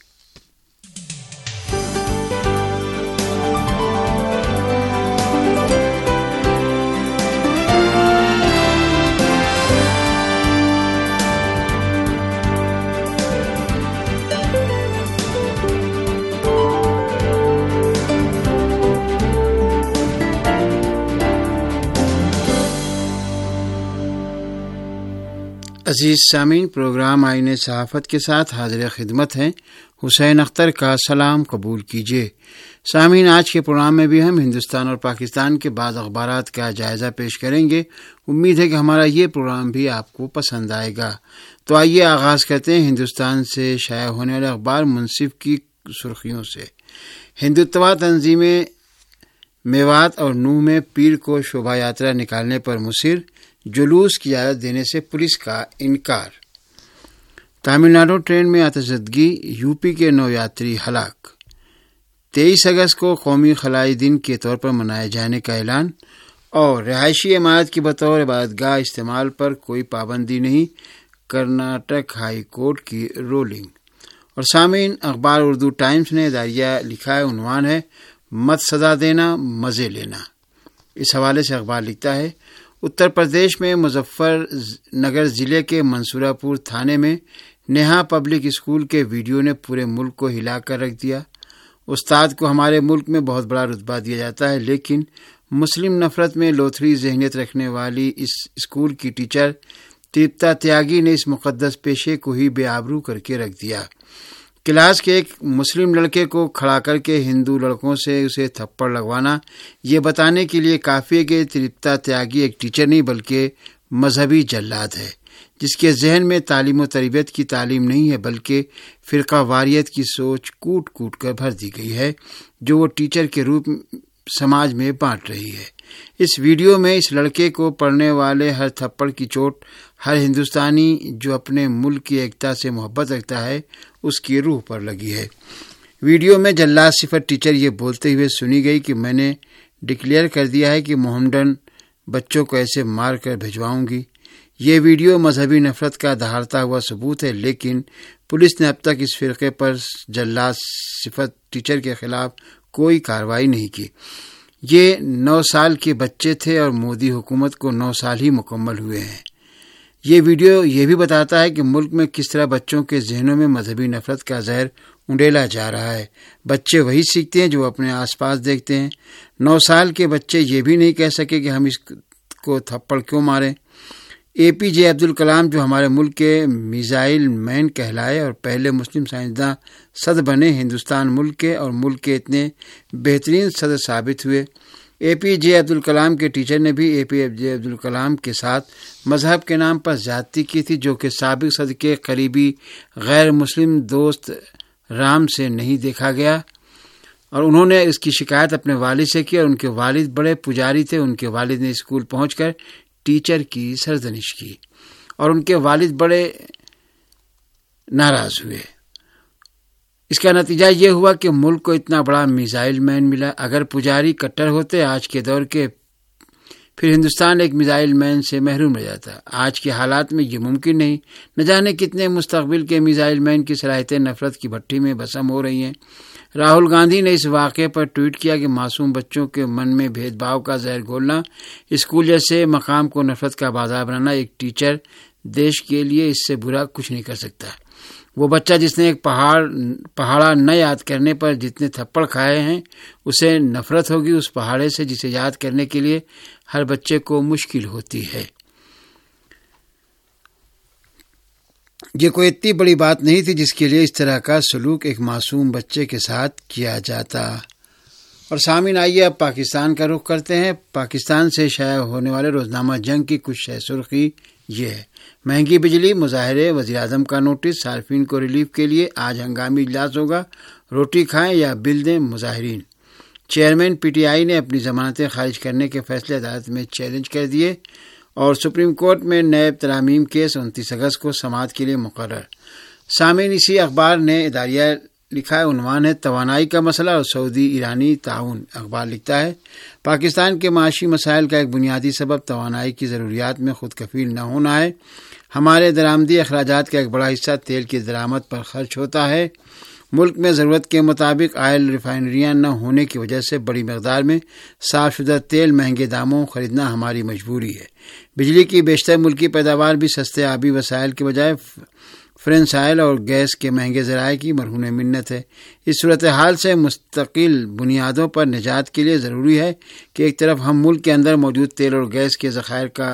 عزیز سامعین، پروگرام آئین صحافت کے ساتھ حاضر خدمت ہیں حسین اختر کا سلام قبول کیجیے۔ سامعین، آج کے پروگرام میں بھی ہم ہندوستان اور پاکستان کے بعض اخبارات کا جائزہ پیش کریں گے۔ امید ہے کہ ہمارا یہ پروگرام بھی آپ کو پسند آئے گا۔ تو آئیے آغاز کرتے ہیں ہندوستان سے شائع ہونے والے اخبار منصف کی سرخیوں سے۔ ہندوتوا تنظیمیں میوات اور نوح میں پیر کو شوبھا یاترا نکالنے پر مصر، جلوس کی اجازت دینے سے پولیس کا انکار۔ تامل ناڈو ٹرین میں آتش زدگی، یو پی کے 9 یاتری ہلاک۔ 23 اگست کو قومی خلائی دن کے طور پر منائے جانے کا اعلان، اور رہائشی عمارت کی بطور عبادت گاہ استعمال پر کوئی پابندی نہیں، کرناٹک ہائی کورٹ کی رولنگ۔ اور سامعین، اخبار اردو ٹائمز نے اداریہ لکھا ہے، عنوان ہے مت سزا دینا مزے لینا۔ اس حوالے سے اخبار لکھتا ہے، اتر پردیش میں مظفر نگر ضلع کے منصورہ پور تھانے میں نیہا پبلک اسکول کے ویڈیو نے پورے ملک کو ہلا کر رکھ دیا۔ استاد کو ہمارے ملک میں بہت بڑا رتبہ دیا جاتا ہے، لیکن مسلم نفرت میں لوتھڑی ذہنیت رکھنے والی اس اسکول کی ٹیچر ترپتا تیاگی نے اس مقدس پیشے کو ہی بے آبرو کر کے رکھ دیا۔ کلاس کے ایک مسلم لڑکے کو کھڑا کر کے ہندو لڑکوں سے اسے تھپڑ لگوانا یہ بتانے کے لیے کافی ہے کہ ترپتا تیاگی ایک ٹیچر نہیں بلکہ مذہبی جلاد ہے، جس کے ذہن میں تعلیم و تربیت کی تعلیم نہیں ہے بلکہ فرقہ واریت کی سوچ کوٹ کوٹ کر بھر دی گئی ہے، جو وہ ٹیچر کے روپ سماج میں بانٹ رہی ہے۔ اس ویڈیو میں اس لڑکے کو پڑنے والے ہر تھپڑ کی چوٹ ہر ہندوستانی جو اپنے ملک کی ایکتا سے محبت رکھتا ہے اس کی روح پر لگی ہے۔ ویڈیو میں جلاد صفت ٹیچر یہ بولتے ہوئے سنی گئی کہ میں نے ڈکلیئر کر دیا ہے کہ محمڈن بچوں کو ایسے مار کر بھجواؤں گی۔ یہ ویڈیو مذہبی نفرت کا دہاڑتا ہوا ثبوت ہے، لیکن پولیس نے اب تک اس فرقے پر جلاد صفت ٹیچر کے خلاف کوئی کارروائی نہیں کی۔ یہ 9 سال کے بچے تھے اور مودی حکومت کو 9 سال ہی مکمل ہوئے ہیں۔ یہ ویڈیو یہ بھی بتاتا ہے کہ ملک میں کس طرح بچوں کے ذہنوں میں مذہبی نفرت کا زہر انڈیلا جا رہا ہے۔ بچے وہی سیکھتے ہیں جو اپنے آس پاس دیکھتے ہیں۔ 9 سال کے بچے یہ بھی نہیں کہہ سکے کہ ہم اس کو تھپڑ کیوں ماریں۔ اے پی جے عبد الکلام جو ہمارے ملک کے میزائل مین کہلائے اور پہلے مسلم سائنسداں صدر بنے، ہندوستان ملک کے اور ملک کے اتنے بہترین صدر ثابت ہوئے۔ اے پی جے عبد الکلام کے ٹیچر نے بھی اے پی جے عبد الکلام کے ساتھ مذہب کے نام پر زیادتی کی تھی، جو کہ سابق صدر کے قریبی غیر مسلم دوست رام سے نہیں دیکھا گیا، اور انہوں نے اس کی شکایت اپنے والد سے کی، اور ان کے والد بڑے پجاری تھے۔ ان کے والد نے اسکول پہنچ کر ٹیچر کی سرزنش کی اور ان کے والد بڑے ناراض ہوئے۔ اس کا نتیجہ یہ ہوا کہ ملک کو اتنا بڑا میزائل مین ملا۔ اگر پجاری کٹر ہوتے آج کے دور کے، پھر ہندوستان ایک میزائل مین سے محروم رہ جاتا۔ آج کے حالات میں یہ ممکن نہیں۔ نہ جانے کتنے مستقبل کے میزائل مین کی صلاحیتیں نفرت کی بھٹی میں بھسم ہو رہی ہیں۔ راہل گاندھی نے اس واقعے پر ٹویٹ کیا کہ معصوم بچوں کے من میں بھید بھاؤ کا زہر گھولنا، اسکول جیسے مقام کو نفرت کا بازار بنانا، ایک ٹیچر دیش کے لیے اس سے برا کچھ نہیں کر سکتا۔ وہ بچہ جس نے ایک پہاڑا نہ یاد کرنے پر جتنے تھپڑ کھائے ہیں اسے نفرت ہوگی اس پہاڑے سے جسے یاد کرنے کے لیے ہر بچے کو مشکل ہوتی ہے۔ یہ کوئی اتنی بڑی بات نہیں تھی جس کے لیے اس طرح کا سلوک ایک معصوم بچے کے ساتھ کیا جاتا۔ اور سامعین، آئیے اب پاکستان کا رخ کرتے ہیں۔ پاکستان سے شائع ہونے والے روزنامہ جنگ کی کچھ شہ سرخی یہ ہے: مہنگی بجلی، مظاہرے، وزیراعظم کا نوٹس، صارفین کو ریلیف کے لیے آج ہنگامی اجلاس ہوگا، روٹی کھائیں یا بل دیں مظاہرین۔ چیئرمین پی ٹی آئی نے اپنی ضمانتیں خارج کرنے کے فیصلے عدالت میں چیلنج کر دیے، اور سپریم کورٹ میں نیب ترامیم کیس 29 اگست کو سماعت کے لیے مقرر۔ سامعین، اسی اخبار نے اداریہ لکھا ہے، عنوان ہے توانائی کا مسئلہ اور سعودی ایرانی تعاون۔ اخبار لکھتا ہے، پاکستان کے معاشی مسائل کا ایک بنیادی سبب توانائی کی ضروریات میں خود کفیل نہ ہونا ہے۔ ہمارے درآمدی اخراجات کا ایک بڑا حصہ تیل کی درآمد پر خرچ ہوتا ہے۔ ملک میں ضرورت کے مطابق آئل ریفائنریاں نہ ہونے کی وجہ سے بڑی مقدار میں صاف شدہ تیل مہنگے داموں خریدنا ہماری مجبوری ہے۔ بجلی کی بیشتر ملکی پیداوار بھی سستے آبی وسائل کے بجائے فرنس آئل اور گیس کے مہنگے ذرائع کی مرہون منت ہے۔ اس صورتحال سے مستقل بنیادوں پر نجات کے لیے ضروری ہے کہ ایک طرف ہم ملک کے اندر موجود تیل اور گیس کے ذخائر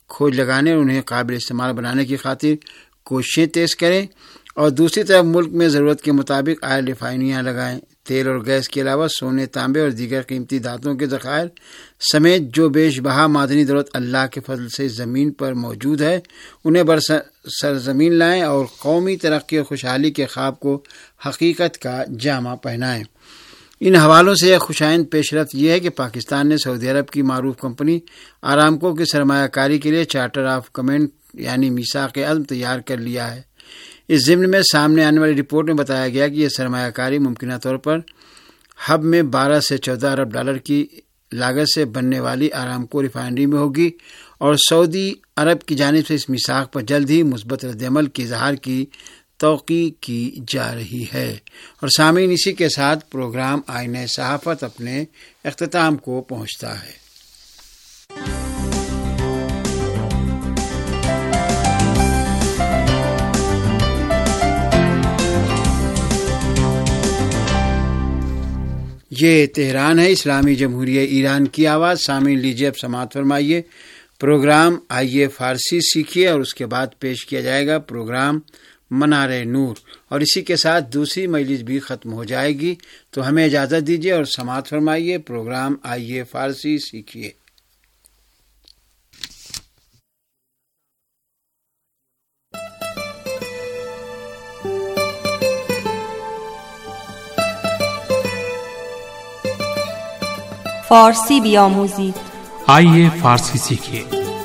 کھوج لگانے اور انہیں قابل استعمال بنانے کی خاطر کوششیں تیز کریں، اور دوسری طرف ملک میں ضرورت کے مطابق آئل ریفائنریاں لگائیں۔ تیل اور گیس کے علاوہ سونے، تانبے اور دیگر قیمتی دھاتوں کے ذخائر سمیت جو بیش بہا معدنی دولت اللہ کے فضل سے زمین پر موجود ہے، انہیں سرزمین لائیں اور قومی ترقی اور خوشحالی کے خواب کو حقیقت کا جامہ پہنائیں۔ ان حوالوں سے ایک خوشائند پیش رفت یہ ہے کہ پاکستان نے سعودی عرب کی معروف کمپنی آرامکو کی سرمایہ کاری کے لیے چارٹر آف کمنٹ یعنی میثاق عزم تیار کر لیا ہے۔ اس ضمن میں سامنے آنے والی رپورٹ میں بتایا گیا کہ یہ سرمایہ کاری ممکنہ طور پر ہب میں 12 سے 14 ارب ڈالر کی لاگت سے بننے والی آرامکو ریفائنری میں ہوگی، اور سعودی عرب کی جانب سے اس میثاق پر جلد ہی مثبت رد عمل کے اظہار کی توقع کی جا رہی ہے۔ اور سامعین، اسی کے ساتھ پروگرام آئینہ صحافت اپنے اختتام کو پہنچتا ہے۔ یہ تہران ہے، اسلامی جمہوریہ ایران کی آواز۔ سامعین، لیجیے اب سماعت فرمائیے پروگرام آئیے فارسی سیکھیے، اور اس کے بعد پیش کیا جائے گا پروگرام منار نور، اور اسی کے ساتھ دوسری مجلس بھی ختم ہو جائے گی۔ تو ہمیں اجازت دیجیے اور سماعت فرمائیے پروگرام آئیے فارسی سیکھیے۔ فارسی بیاموزید، آئیے فارسی سیکھیے۔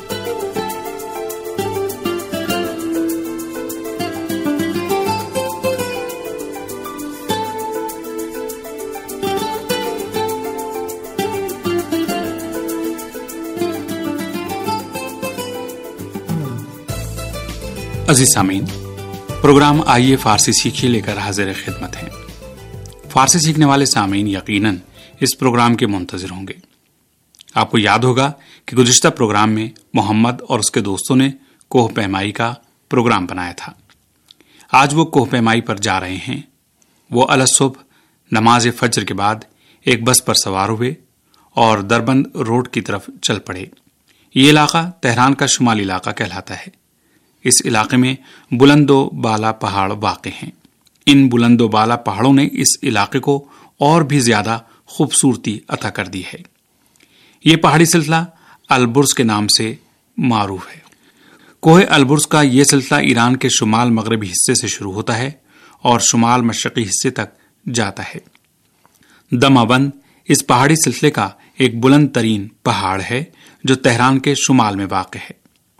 عزیز سامعین، پروگرام آئیے فارسی سیکھیے لے کر حاضر خدمت ہیں۔ فارسی سیکھنے والے سامعین یقیناً اس پروگرام کے منتظر ہوں گے۔ آپ کو یاد ہوگا کہ گزشتہ پروگرام میں محمد اور اس کے دوستوں نے کوہ پیمائی کا پروگرام بنایا تھا۔ آج وہ کوہ پیمائی پر جا رہے ہیں۔ وہ الصبح نماز فجر کے بعد ایک بس پر سوار ہوئے اور دربند روڈ کی طرف چل پڑے۔ یہ علاقہ تہران کا شمالی علاقہ کہلاتا ہے۔ اس علاقے میں بلند و بالا پہاڑ واقع ہیں۔ ان بلند و بالا پہاڑوں نے اس علاقے کو اور بھی زیادہ خوبصورتی عطا کر دی ہے۔ یہ پہاڑی سلسلہ البرز کے نام سے معروف ہے۔ کوہ البرز کا یہ سلسلہ ایران کے شمال مغربی حصے سے شروع ہوتا ہے اور شمال مشرقی حصے تک جاتا ہے۔ دماوند اس پہاڑی سلسلے کا ایک بلند ترین پہاڑ ہے جو تہران کے شمال میں واقع ہے۔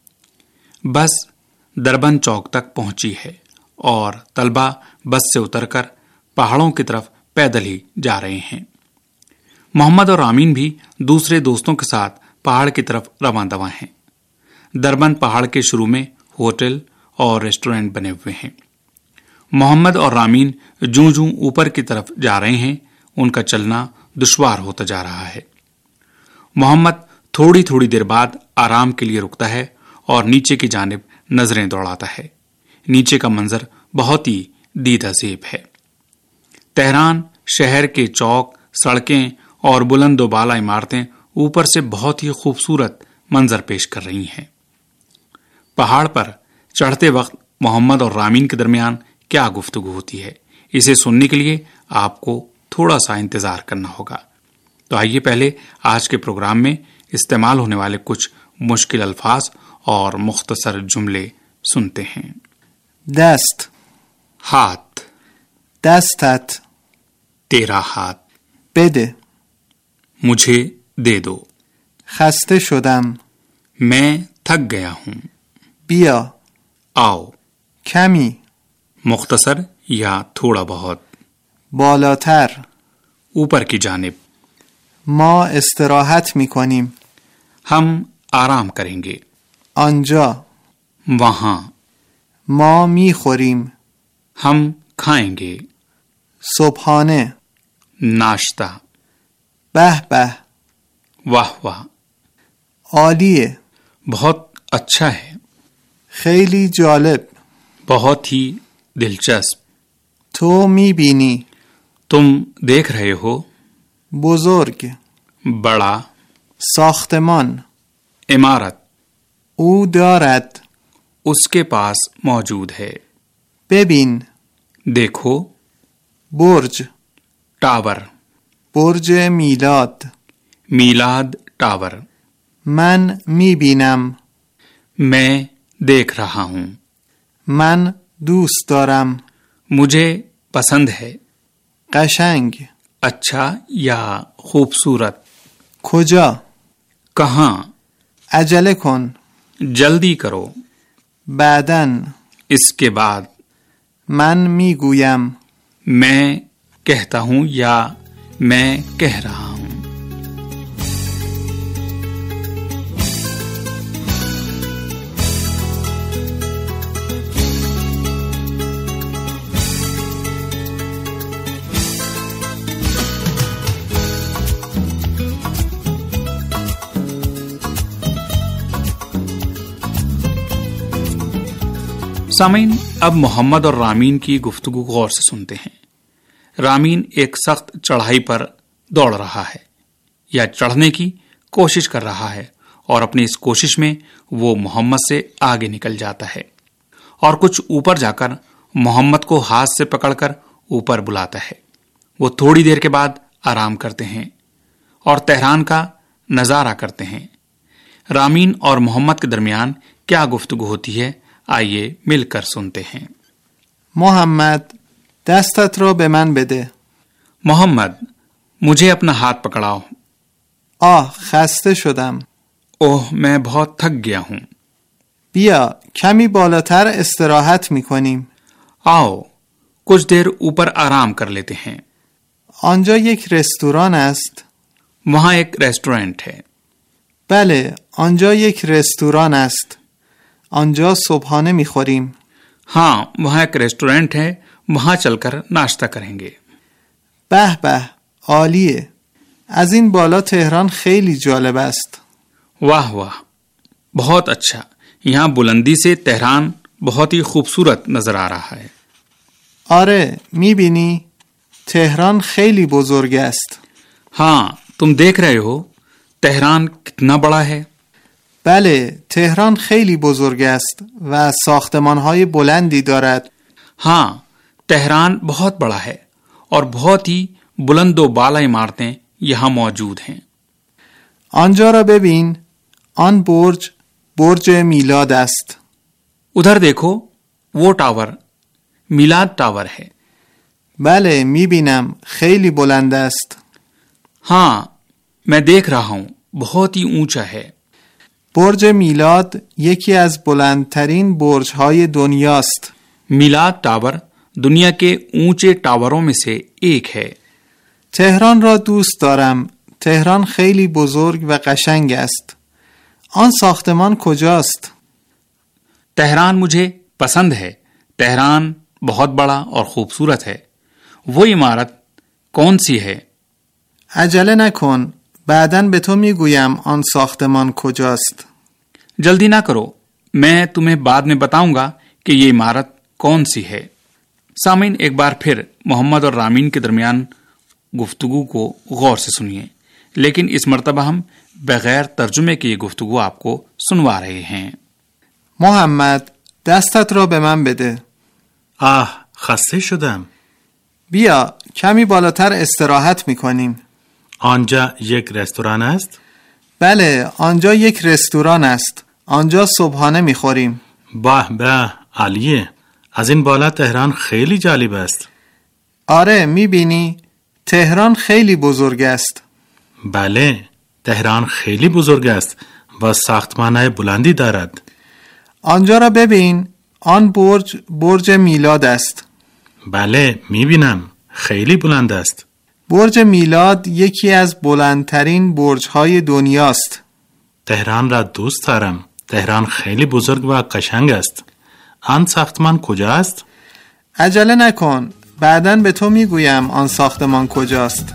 بس دربند چوک تک پہنچی ہے اور طلبہ بس سے اتر کر پہاڑوں کی طرف پیدل ہی جا رہے ہیں۔ محمد اور رامین بھی دوسرے دوستوں کے ساتھ پہاڑ کی طرف رواں دواں ہیں۔ دربند پہاڑ کے شروع میں ہوٹل اور ریسٹورینٹ بنے ہوئے ہیں۔ محمد اور رامین جوں جوں اوپر کی طرف جا رہے ہیں، ان کا چلنا دشوار ہوتا جا رہا ہے۔ محمد تھوڑی تھوڑی دیر بعد آرام کے لیے رکتا ہے اور نیچے کی جانب نظریں دوڑاتا ہے۔ نیچے کا منظر بہت ہی دیدہ زیب ہے۔ تہران شہر کے چوک، سڑکیں اور بلند و بالا عمارتیں اوپر سے بہت ہی خوبصورت منظر پیش کر رہی ہیں۔ پہاڑ پر چڑھتے وقت محمد اور رامین کے درمیان کیا گفتگو ہوتی ہے، اسے سننے کے لیے آپ کو تھوڑا سا انتظار کرنا ہوگا۔ تو آئیے پہلے آج کے پروگرام میں استعمال ہونے والے کچھ مشکل الفاظ اور مختصر جملے سنتے ہیں۔ دست، ہاتھ، دستت، تیرا ہاتھ، بده، مجھے دے دو، خسته شدم، میں تھک گیا ہوں، بیا، آؤ، کمی، مختصر یا تھوڑا بہت، بالاتر، اوپر کی جانب، ما استراحت میکنیم، ہم آرام کریں گے، آنجا، وہاں، ما میخوریم، ہم کھائیں گے، صبحانه، ناشتہ، به به، واہ واہ، عالیه، بہت اچھا ہے، خیلی جالب، بہت ہی دلچسپ، تو میبینی، تم دیکھ رہے ہو، بزرگ، بڑا، ساختمان، عمارت، او دارد. اس کے پاس موجود ہے. ببین. دیکھو. برج. ٹاور. برج میلاد. میلاد ٹاور. من میبینم. میں دیکھ رہا ہوں. من دوست دارم. مجھے پسند ہے. قشنگ. اچھا یا خوبصورت. کجا. کہاں. عجله کن. جلدی کرو. بعدن. اس کے بعد. من میگویم. میں کہتا ہوں یا میں کہہ رہا ہوں. سامعین، اب محمد اور رامین کی گفتگو غور سے سنتے ہیں. رامین ایک سخت چڑھائی پر دوڑ رہا ہے یا چڑھنے کی کوشش کر رہا ہے، اور اپنی اس کوشش میں وہ محمد سے آگے نکل جاتا ہے اور کچھ اوپر جا کر محمد کو ہاتھ سے پکڑ کر اوپر بلاتا ہے. وہ تھوڑی دیر کے بعد آرام کرتے ہیں اور تہران کا نظارہ کرتے ہیں. رامین اور محمد کے درمیان کیا گفتگو ہوتی ہے، آئیے مل کر سنتے ہیں. محمد دستت رو به من بده. محمد مجھے اپنا ہاتھ پکڑاؤ. خسته شدم. اوہ میں بہت تھک گیا ہوں. بیا کمی بالاتر استراحت میکنیم. آؤ کچھ دیر اوپر آرام کر لیتے ہیں. آنجا یک رستوران است. وہاں ایک ریسٹورینٹ ہے. بله آنجا یک رستوران است. آنجا صبحانه میخوریم. ہاں وہاں ایک ریسٹورینٹ ہے، وہاں چل کر ناشتہ کریں گے. به به عالیه. از این بالا تهران خیلی جالب است. واہ واہ بہت اچھا. یہاں بلندی سے تہران بہت ہی خوبصورت نظر آ رہا ہے. آره میبینی تهران خیلی بزرگ است. ہاں تم دیکھ رہے ہو تہران کتنا بڑا ہے. بله تهران خیلی بزرگ است و ساختمان‌های بلندی دارد. ہاں تہران بہت بڑا ہے اور بہت ہی بلند و بالا عمارتیں یہاں موجود ہیں. آنجا را ببین. آن برج میلاد است. ادھر دیکھو وہ ٹاور میلاد ٹاور ہے. بله میبینم خیلی بلند است. ہاں میں دیکھ رہا ہوں بہت ہی اونچا ہے. برج میلاد یکی از بلندترین برج‌های دنیاست. میلاد ٹاور دنیا کے اونچے ٹاوروں میں سے ایک ہے. تهران را دوست دارم. تهران خیلی بزرگ و قشنگ است. آن ساختمان کجاست؟ تہران مجھے پسند ہے. تہران بہت بڑا اور خوبصورت ہے. وہ عمارت کون سی ہے؟ عجله نکن. بعداً به تو میگویم آن ساختمان کجاست. جلدی نہ کرو، میں تمہیں بعد میں بتاؤں گا کہ یہ عمارت کون سی ہے. سامعین ایک بار پھر محمد اور رامین کے درمیان گفتگو کو غور سے سنیے، لیکن اس مرتبہ ہم بغیر ترجمے کی یہ گفتگو آپ کو سنوا رہے ہیں. محمد دستت را به من بده. خسته شدم. بیا کمی بالاتر استراحت میکنیم. آنجا یک رستوران است؟ بله آنجا یک رستوران است. آنجا صبحانه میخوریم. به به عالیه. از این بالا تهران خیلی جالب است. آره میبینی تهران خیلی بزرگ است. بله تهران خیلی بزرگ است و ساختمان‌های بلندی دارد. آنجا را ببین. آن برج میلاد است. بله میبینم خیلی بلند است. برج میلاد یکی از بلندترین برج‌های دنیاست. تهران را دوست دارم. تهران خیلی بزرگ و قشنگ است. آن ساختمان کجا است؟ عجله نکن. بعداً به تو میگویم آن ساختمان کجاست.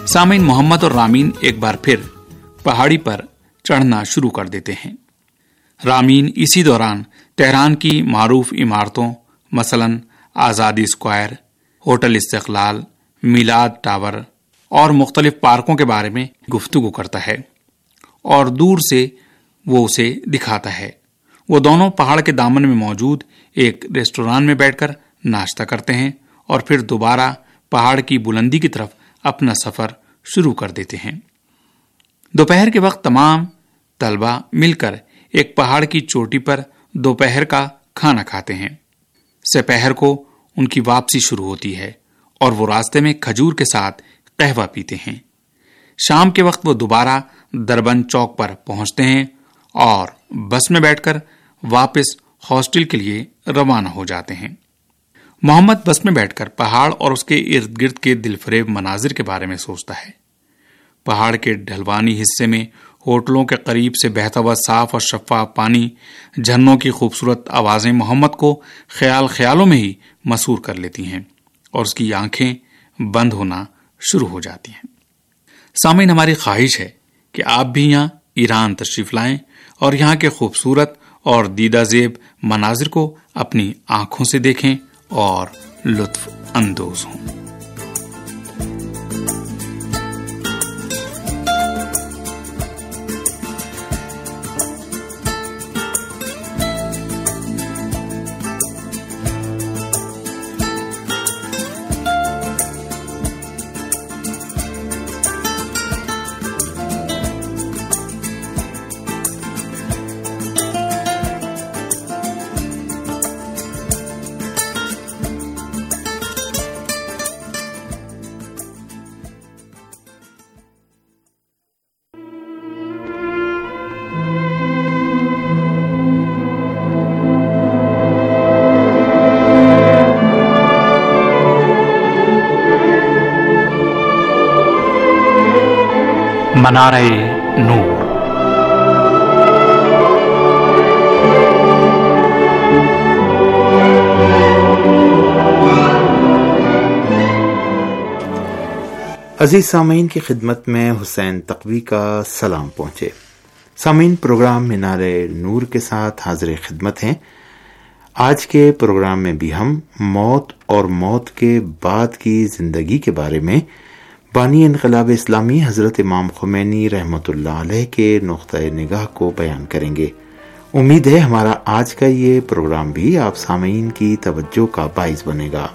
सामीन मोहम्मद और रामीन एक बार फिर पहाड़ी पर चढ़ना शुरू कर देते हैं। रामीन इसी दौरान तेहरान की मारूफ इमारतों मसलन Azadi Square, hotel Esteghlal, Milad Tower और मुख्तलिफ पार्कों के बारे में गुफ्तगू करता है और दूर से वो उसे दिखाता है। वो दोनों पहाड़ के दामन में मौजूद एक रेस्टोरेंट में बैठकर नाश्ता करते हैं और फिर दोबारा पहाड़ की बुलंदी की तरफ अपना सफर शुरू कर देते हैं। दोपहर के वक्त तमाम तलबा मिलकर एक पहाड़ की चोटी पर दोपहर का खाना खाते हैं। सपहर को उनकी वापसी शुरू होती है और वो रास्ते में खजूर के साथ कहवा पीते हैं। शाम के वक्त वो दोबारा दरबन चौक पर पहुंचते हैं और बस में बैठकर वापस हॉस्टल के लिए रवाना हो जाते हैं। मोहम्मद बस में बैठकर पहाड़ और उसके इर्द गिर्द के दिलफरेब मनाजिर के बारे में सोचता है। पहाड़ के ढलवानी हिस्से में होटलों के करीब से बहता हुआ साफ और शफाफ पानी, झरनों की खूबसूरत आवाजें मोहम्मद को ख्यालों में ही मसूर कर लेती हैं और उसकी आंखें बंद होना शुरू हो जाती हैं। सामीन, हमारी ख्वाहिश है कि आप भी यहाँ ईरान तशरीफ लाएं और यहाँ के खूबसूरत और दीदाजेब मनाजिर को अपनी आंखों से देखें और लुत्फ अंदोज हों। मनारे नूर। अजीज सामीन की खिदमत में हुसैन तकवी का सलाम पहुंचे। सामीन, प्रोग्राम मीनारे नूर के साथ हाजिर खिदमत हैं। आज के प्रोग्राम में भी हम मौत और मौत के बाद की जिंदगी के बारे में बानी इनकलाब इस्लामी हजरत इमाम खुमैनी रहमतुल्लाह अलैह के नुक्ता निगाह को बयान करेंगे। उम्मीद है हमारा आज का ये प्रोग्राम भी आप सामीन की तवज्जो का बाइस बनेगा।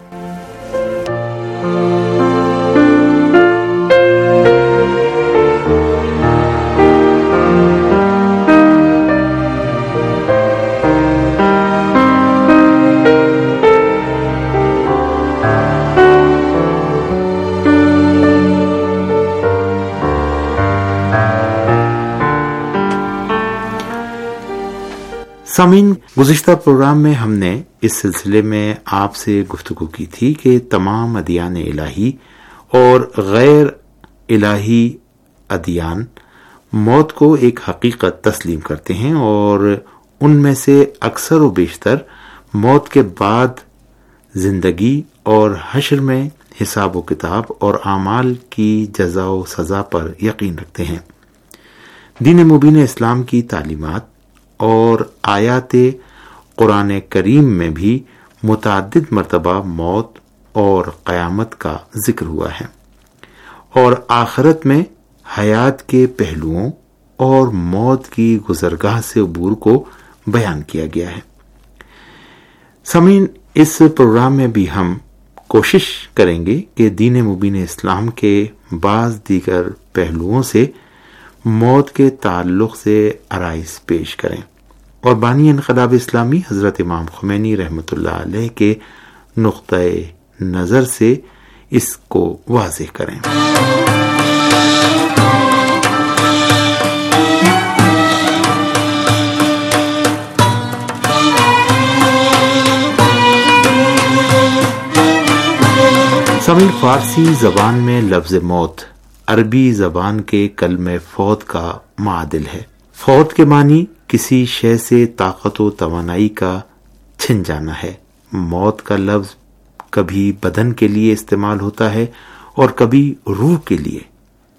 सामीन, गुज़िश्ता प्रोग्राम में हमने इस सिलसिले में आपसे गुफ्तगू की थी कि तमाम अदियान इलाही और गैर इलाही अदियान मौत को एक हकीकत तस्लीम करते हैं और उनमें से अक्सर व बेशतर मौत के बाद जिंदगी और हश्र में हिसाब व किताब और आमाल की जज़ा व सज़ा पर यकीन रखते हैं। दीन मुबीन इस्लाम की तालीमात और आयाते कुरान करीम में भी मुतअद्दिद मर्तबा मौत और क़यामत का जिक्र हुआ है और आखिरत में हयात के पहलुओं और मौत की गुज़रगाह से अबूर को बयान किया गया है। समीन, इस प्रोग्राम में भी हम कोशिश करेंगे कि दीन मुबीन इस्लाम के बाज़ दीगर पहलुओं से मौत के ताल्लुक से आराइश पेश करें और बानी इनक़लाब इस्लामी हज़रत इमाम खुमैनी रहमतुल्लाह अलैह के नुक्ताए नज़र से इसको वाज़ेह करें। समीर, फारसी ज़बान में लफ्ज़ मौत अरबी ज़बान के कलमे फौत का मादिल है। फौत के मानी किसी शय से ताकत व तवानाई का छिन जाना है। मौत का लफ्ज कभी बदन के लिए इस्तेमाल होता है और कभी रूह के लिए।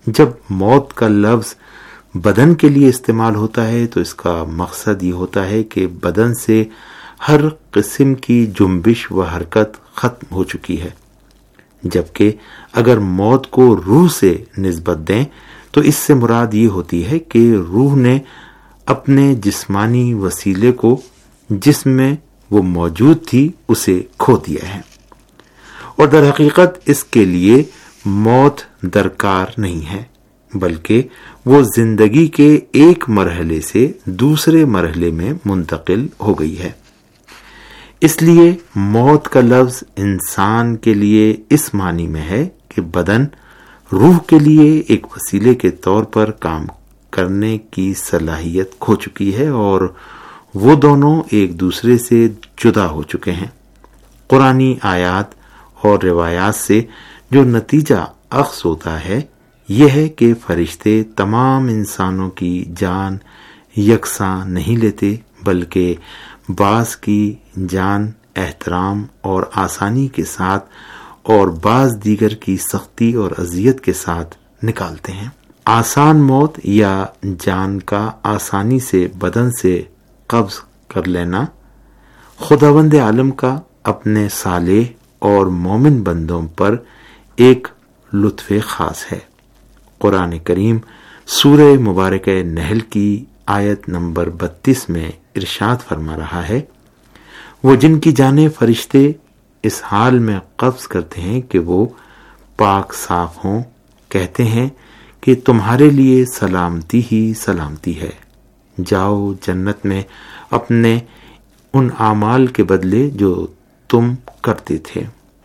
جب موت کا لفظ بدن کے لیے استعمال ہوتا ہے تو اس کا مقصد یہ ہوتا ہے کہ بدن سے ہر قسم کی جنبش و حرکت ختم ہو چکی ہے، جبکہ اگر موت کو روح سے نسبت دیں تو اس سے مراد یہ ہوتی ہے کہ روح نے اپنے جسمانی وسیلے کو جس میں وہ موجود تھی اسے کھو دیا ہے، اور در حقیقت اس کے لیے موت درکار نہیں ہے، بلکہ وہ زندگی کے ایک مرحلے سے دوسرے مرحلے میں منتقل ہو گئی ہے۔ اس لیے موت کا لفظ انسان کے لیے اس معنی میں ہے کہ بدن روح کے لیے ایک وسیلے کے طور پر کام کرنے کی صلاحیت کھو چکی ہے، اور وہ دونوں ایک دوسرے سے جدا ہو چکے ہیں۔ قرآنی آیات اور روایات سے جو نتیجہ اخذ ہوتا ہے یہ ہے کہ فرشتے تمام انسانوں کی جان یکساں نہیں لیتے، بلکہ بعض کی جان احترام اور آسانی کے ساتھ اور بعض دیگر کی سختی اور اذیت کے ساتھ نکالتے ہیں۔ آسان موت یا جان کا آسانی سے بدن سے قبض کر لینا خداوند عالم کا اپنے صالح اور مومن بندوں پر ایک لطف خاص ہے۔ قرآن کریم سورہ مبارکہ نحل کی آیت نمبر 32 میں ارشاد فرما رہا ہے، وہ جن کی جانیں فرشتے اس حال میں قبض کرتے ہیں کہ وہ پاک صاف ہوں، کہتے ہیں کہ تمہارے لیے سلامتی ہی سلامتی ہے، جاؤ جنت میں اپنے ان اعمال کے بدلے جو تم کرتے تھے۔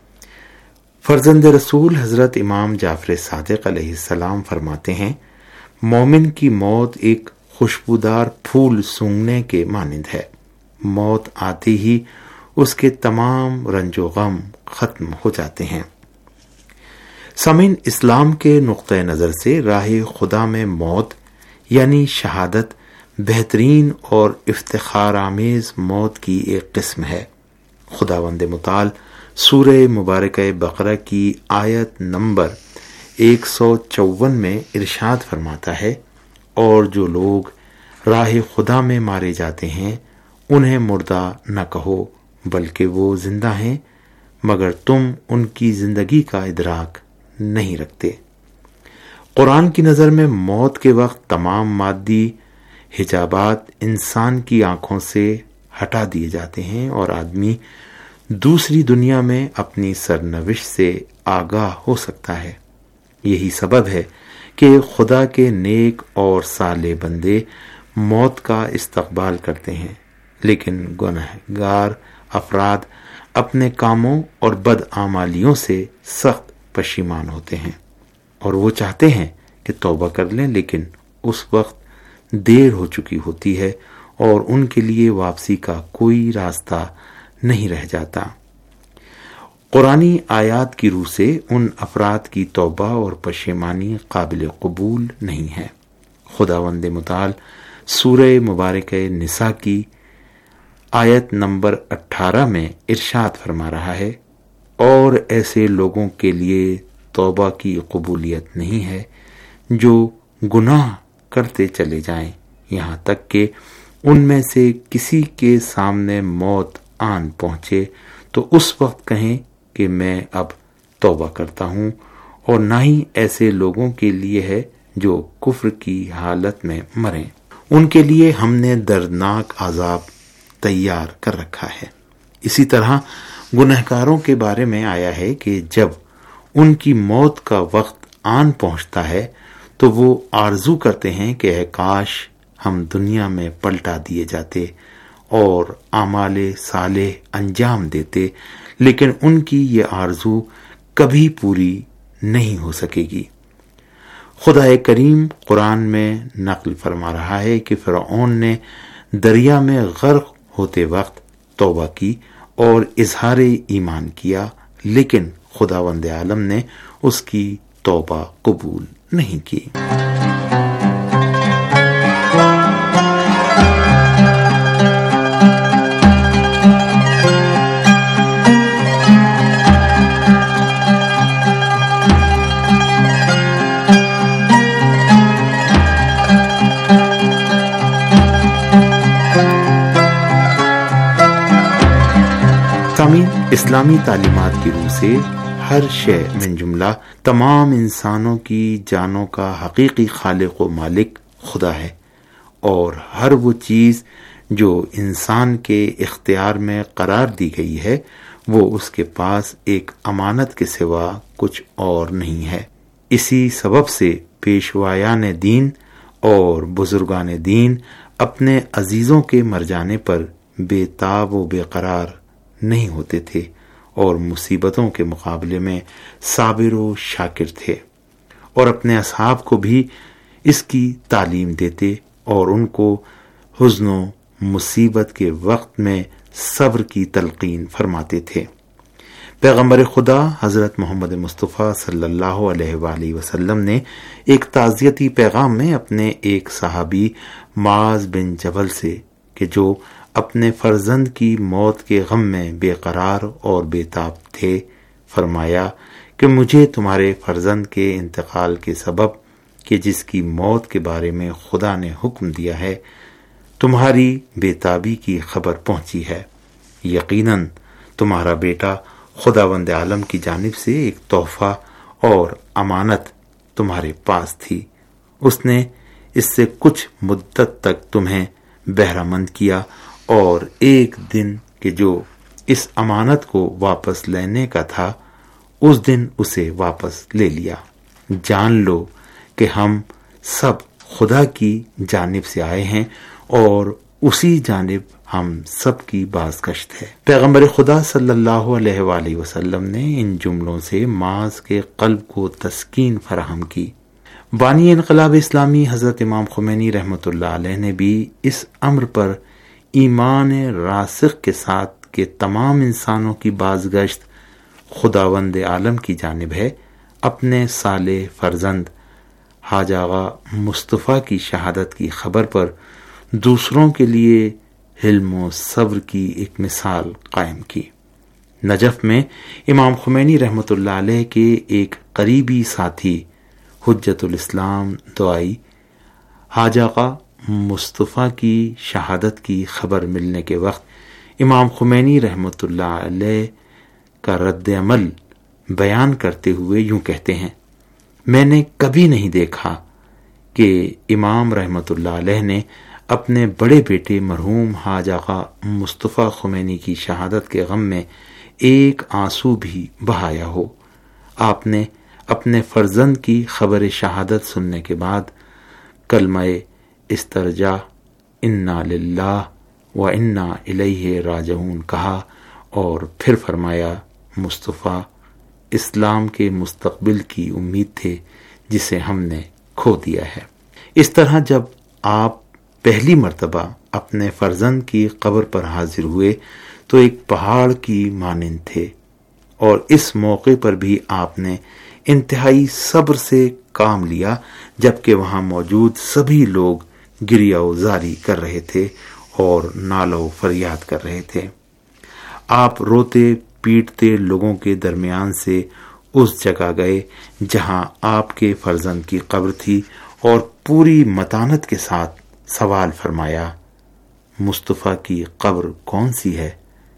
فرزند رسول حضرت امام جعفر صادق علیہ السلام فرماتے ہیں، مومن کی موت ایک خوشبودار پھول سونگھنے کے مانند ہے، موت آتے ہی اس کے تمام رنج و غم ختم ہو جاتے ہیں۔ سامعین، اسلام کے نقطہ نظر سے راہ خدا میں موت یعنی شہادت بہترین اور افتخار آمیز موت کی ایک قسم ہے۔ خداوند متعال سورہ مبارکہ بقرہ کی آیت نمبر 154 میں ارشاد فرماتا ہے، اور جو لوگ راہ خدا میں مارے جاتے ہیں انہیں مردہ نہ کہو بلکہ وہ زندہ ہیں، مگر تم ان کی زندگی کا ادراک نہیں رکھتے۔ قرآن کی نظر میں موت کے وقت تمام مادی حجابات انسان کی آنکھوں سے ہٹا دیے جاتے ہیں اور آدمی دوسری دنیا میں اپنی سرنوشت سے آگاہ ہو سکتا ہے۔ یہی سبب ہے کہ خدا کے نیک اور صالح بندے موت کا استقبال کرتے ہیں، لیکن گنہگار افراد اپنے کاموں اور بدعمالیوں سے سخت پشیمان ہوتے ہیں، اور وہ چاہتے ہیں کہ توبہ کر لیں، لیکن اس وقت دیر ہو چکی ہوتی ہے اور ان کے لیے واپسی کا کوئی راستہ نہیں رہ جاتا۔ قرآنی آیات کی روح سے ان افراد کی توبہ اور پشیمانی قابل قبول نہیں ہے۔ خداوند متعال سورہ مبارکہ نساء کی آیت نمبر 18 میں ارشاد فرما رہا ہے، اور ایسے لوگوں کے لیے توبہ کی قبولیت نہیں ہے جو گناہ کرتے چلے جائیں یہاں تک کہ ان میں سے کسی کے سامنے موت آن پہنچے تو اس وقت کہیں کہ میں اب توبہ کرتا ہوں، اور نہ ہی ایسے لوگوں کے لیے ہے جو کفر کی حالت میں مریں، ان کے لیے ہم نے دردناک عذاب تیار کر رکھا ہے۔ اسی طرح گنہگاروں کے بارے میں آیا ہے کہ جب ان کی موت کا وقت آن پہنچتا ہے تو وہ آرزو کرتے ہیں کہ اے کاش ہم دنیا میں پلٹا دیے جاتے اور اعمال صالح انجام دیتے، لیکن ان کی یہ آرزو کبھی پوری نہیں ہو سکے گی۔ خدا کریم قرآن میں نقل فرما رہا ہے کہ فرعون نے دریا میں غرق ہوتے وقت توبہ کی اور اظہار ایمان کیا، لیکن خداوند عالم نے اس کی توبہ قبول نہیں کی۔ سامعین، اسلامی تعلیمات کی روح سے ہر شے من جملہ تمام انسانوں کی جانوں کا حقیقی خالق و مالک خدا ہے، اور ہر وہ چیز جو انسان کے اختیار میں قرار دی گئی ہے وہ اس کے پاس ایک امانت کے سوا کچھ اور نہیں ہے۔ اسی سبب سے پیشوایان دین اور بزرگان دین اپنے عزیزوں کے مر جانے پر بے تاب و بے قرار نہیں ہوتے تھے، اور مصیبتوں کے مقابلے میں صابر و شاکر تھے، اور اپنے اصحاب کو بھی اس کی تعلیم دیتے اور ان کو حزن و مصیبت کے وقت میں صبر کی تلقین فرماتے تھے۔ پیغمبر خدا حضرت محمد مصطفیٰ صلی اللہ علیہ وآلہ وسلم نے ایک تعزیتی پیغام میں اپنے ایک صحابی معاذ بن جبل سے، کہ جو اپنے فرزند کی موت کے غم میں بے قرار اور بے تاب تھے، فرمایا کہ مجھے تمہارے فرزند کے انتقال کے سبب، کہ جس کی موت کے بارے میں خدا نے حکم دیا ہے، تمہاری بے تابی کی خبر پہنچی ہے۔ یقیناً تمہارا بیٹا خداوند عالم کی جانب سے ایک تحفہ اور امانت تمہارے پاس تھی۔ اس نے اس سے کچھ مدت تک تمہیں بہرہ مند کیا، اور ایک دن کہ جو اس امانت کو واپس لینے کا تھا، اس دن اسے واپس لے لیا۔ جان لو کہ ہم سب خدا کی جانب سے آئے ہیں، اور اسی جانب ہم سب کی بازگشت ہے۔ پیغمبر خدا صلی اللہ علیہ وآلہ وسلم نے ان جملوں سے معاذ کے قلب کو تسکین فراہم کی۔ بانی انقلاب اسلامی حضرت امام خمینی رحمۃ اللہ علیہ نے بھی اس امر پر ایمان راسخ کے ساتھ کہ تمام انسانوں کی بازگشت خداوند عالم کی جانب ہے، اپنے صالح فرزند حاج آغا مصطفیٰ کی شہادت کی خبر پر دوسروں کے لیے حلم و صبر کی ایک مثال قائم کی۔ نجف میں امام خمینی رحمۃ اللہ علیہ کے ایک قریبی ساتھی حجت الاسلام دعائی حاج آغا مصطفیٰ کی شہادت کی خبر ملنے کے وقت امام خمینی رحمۃ اللہ علیہ کا رد عمل بیان کرتے ہوئے یوں کہتے ہیں: میں نے کبھی نہیں دیکھا کہ امام رحمۃ اللہ علیہ نے اپنے بڑے بیٹے مرحوم حاج آغا مصطفیٰ خمینی کی شہادت کے غم میں ایک آنسو بھی بہایا ہو۔ آپ نے اپنے فرزند کی خبر شہادت سننے کے بعد کلمہ استرجاع انا للہ و انا الیہ راجعون کہا، اور پھر فرمایا: مصطفیٰ اسلام کے مستقبل کی امید تھے جسے ہم نے کھو دیا ہے۔ اس طرح جب آپ پہلی مرتبہ اپنے فرزند کی قبر پر حاضر ہوئے تو ایک پہاڑ کی مانند تھے، اور اس موقع پر بھی آپ نے انتہائی صبر سے کام لیا، جبکہ وہاں موجود سبھی لوگ گریہ و زاری کر رہے تھے اور نالہ و فریاد کر رہے تھے۔ آپ روتے پیٹتے لوگوں کے درمیان سے اس جگہ گئے جہاں آپ کے فرزند کی قبر تھی، اور پوری متانت کے ساتھ سوال فرمایا: مصطفیٰ کی قبر کون سی ہے؟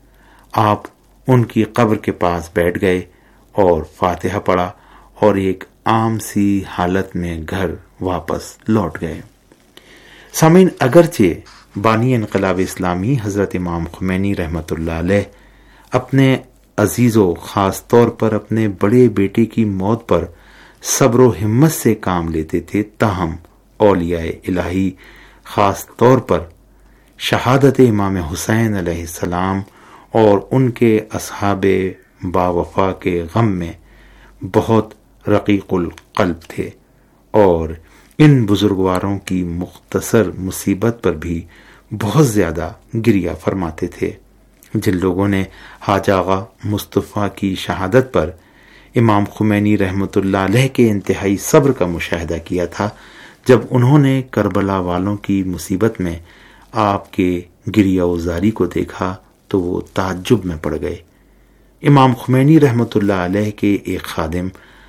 آپ ان کی قبر کے پاس بیٹھ گئے اور فاتحہ پڑھا، اور ایک عام سی حالت میں گھر واپس لوٹ گئے۔ سامعین، اگرچہ بانی انقلاب اسلامی حضرت امام خمینی رحمۃ اللہ علیہ اپنے عزیزوں، خاص طور پر اپنے بڑے بیٹے کی موت پر صبر و ہمت سے کام لیتے تھے، تاہم اولیاء الہی، خاص طور پر شہادت امام حسین علیہ السلام اور ان کے اصحاب باوفا کے غم میں بہت رقیق القلب تھے، اور ان بزرگواروں کی مختصر مصیبت پر بھی بہت زیادہ گریہ فرماتے تھے۔ جن لوگوں نے حاج آغا مصطفیٰ کی شہادت پر امام خمینی رحمۃ اللہ علیہ کے انتہائی صبر کا مشاہدہ کیا تھا، جب انہوں نے کربلا والوں کی مصیبت میں آپ کے گریہ و زاری کو دیکھا تو وہ تعجب میں پڑ گئے۔ امام خمینی رحمۃ اللہ علیہ کے ایک خادم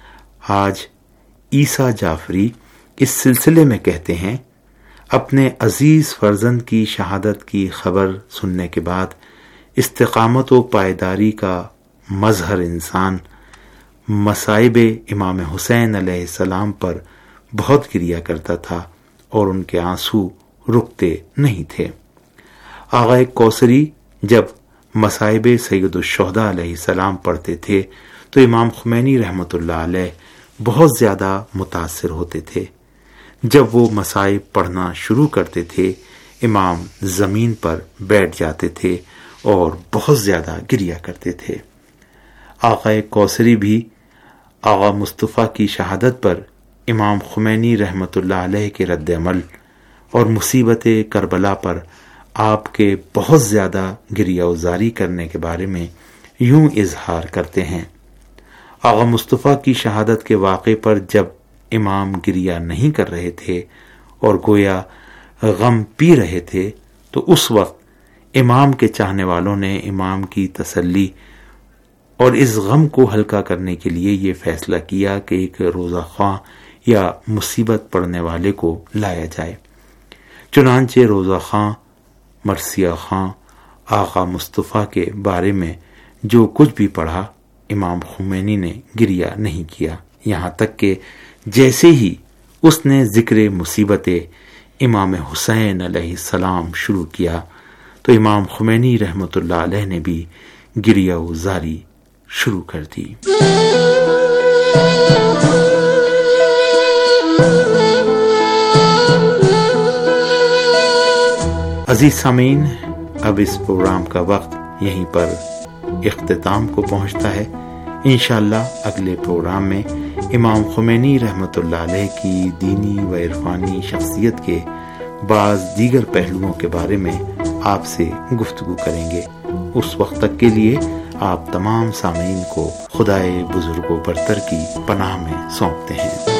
حاج عیسیٰ جعفری اس سلسلے میں کہتے ہیں: اپنے عزیز فرزند کی شہادت کی خبر سننے کے بعد استقامت و پائیداری کا مظہر انسان مصائب امام حسین علیہ السلام پر بہت گریا کرتا تھا اور ان کے آنسو رکتے نہیں تھے۔ آغا کوثری جب مصائب سید الشہداء علیہ السلام پڑھتے تھے تو امام خمینی رحمۃ اللہ علیہ بہت زیادہ متاثر ہوتے تھے۔ جب وہ مصائب پڑھنا شروع کرتے تھے امام زمین پر بیٹھ جاتے تھے اور بہت زیادہ گریا کرتے تھے۔ آقا کوثری بھی آغا مصطفیٰ کی شہادت پر امام خمینی رحمۃ اللہ علیہ کے رد عمل اور مصیبت کربلا پر آپ کے بہت زیادہ گریہ وزاری کرنے کے بارے میں یوں اظہار کرتے ہیں۔ آغا مصطفیٰ کی شہادت کے واقعے پر جب امام گریہ نہیں کر رہے تھے اور گویا غم پی رہے تھے تو اس وقت امام کے چاہنے والوں نے امام کی تسلی اور اس غم کو ہلکا کرنے کے لیے یہ فیصلہ کیا کہ ایک روزہ خواں یا مصیبت پڑنے والے کو لایا جائے۔ چنانچہ روزہ خواں مرثیہ خواں آقا مصطفیٰ کے بارے میں جو کچھ بھی پڑھا امام خمینی نے گریہ نہیں کیا، یہاں تک کہ جیسے ہی اس نے ذکر مصیبت امام حسین علیہ السلام شروع کیا تو امام خمینی رحمۃ اللہ علیہ نے بھی گریہ وزاری شروع کر دی۔ عزیز سامعین، اب اس پروگرام کا وقت یہیں پر اختتام کو پہنچتا ہے۔ انشاءاللہ اگلے پروگرام میں امام خمینی رحمۃ اللہ علیہ کی دینی و عرفانی شخصیت کے بعض دیگر پہلوؤں کے بارے میں آپ سے گفتگو کریں گے۔ اس وقت تک کے لیے آپ تمام سامعین کو خدائے بزرگ و برتر کی پناہ میں سونپتے ہیں۔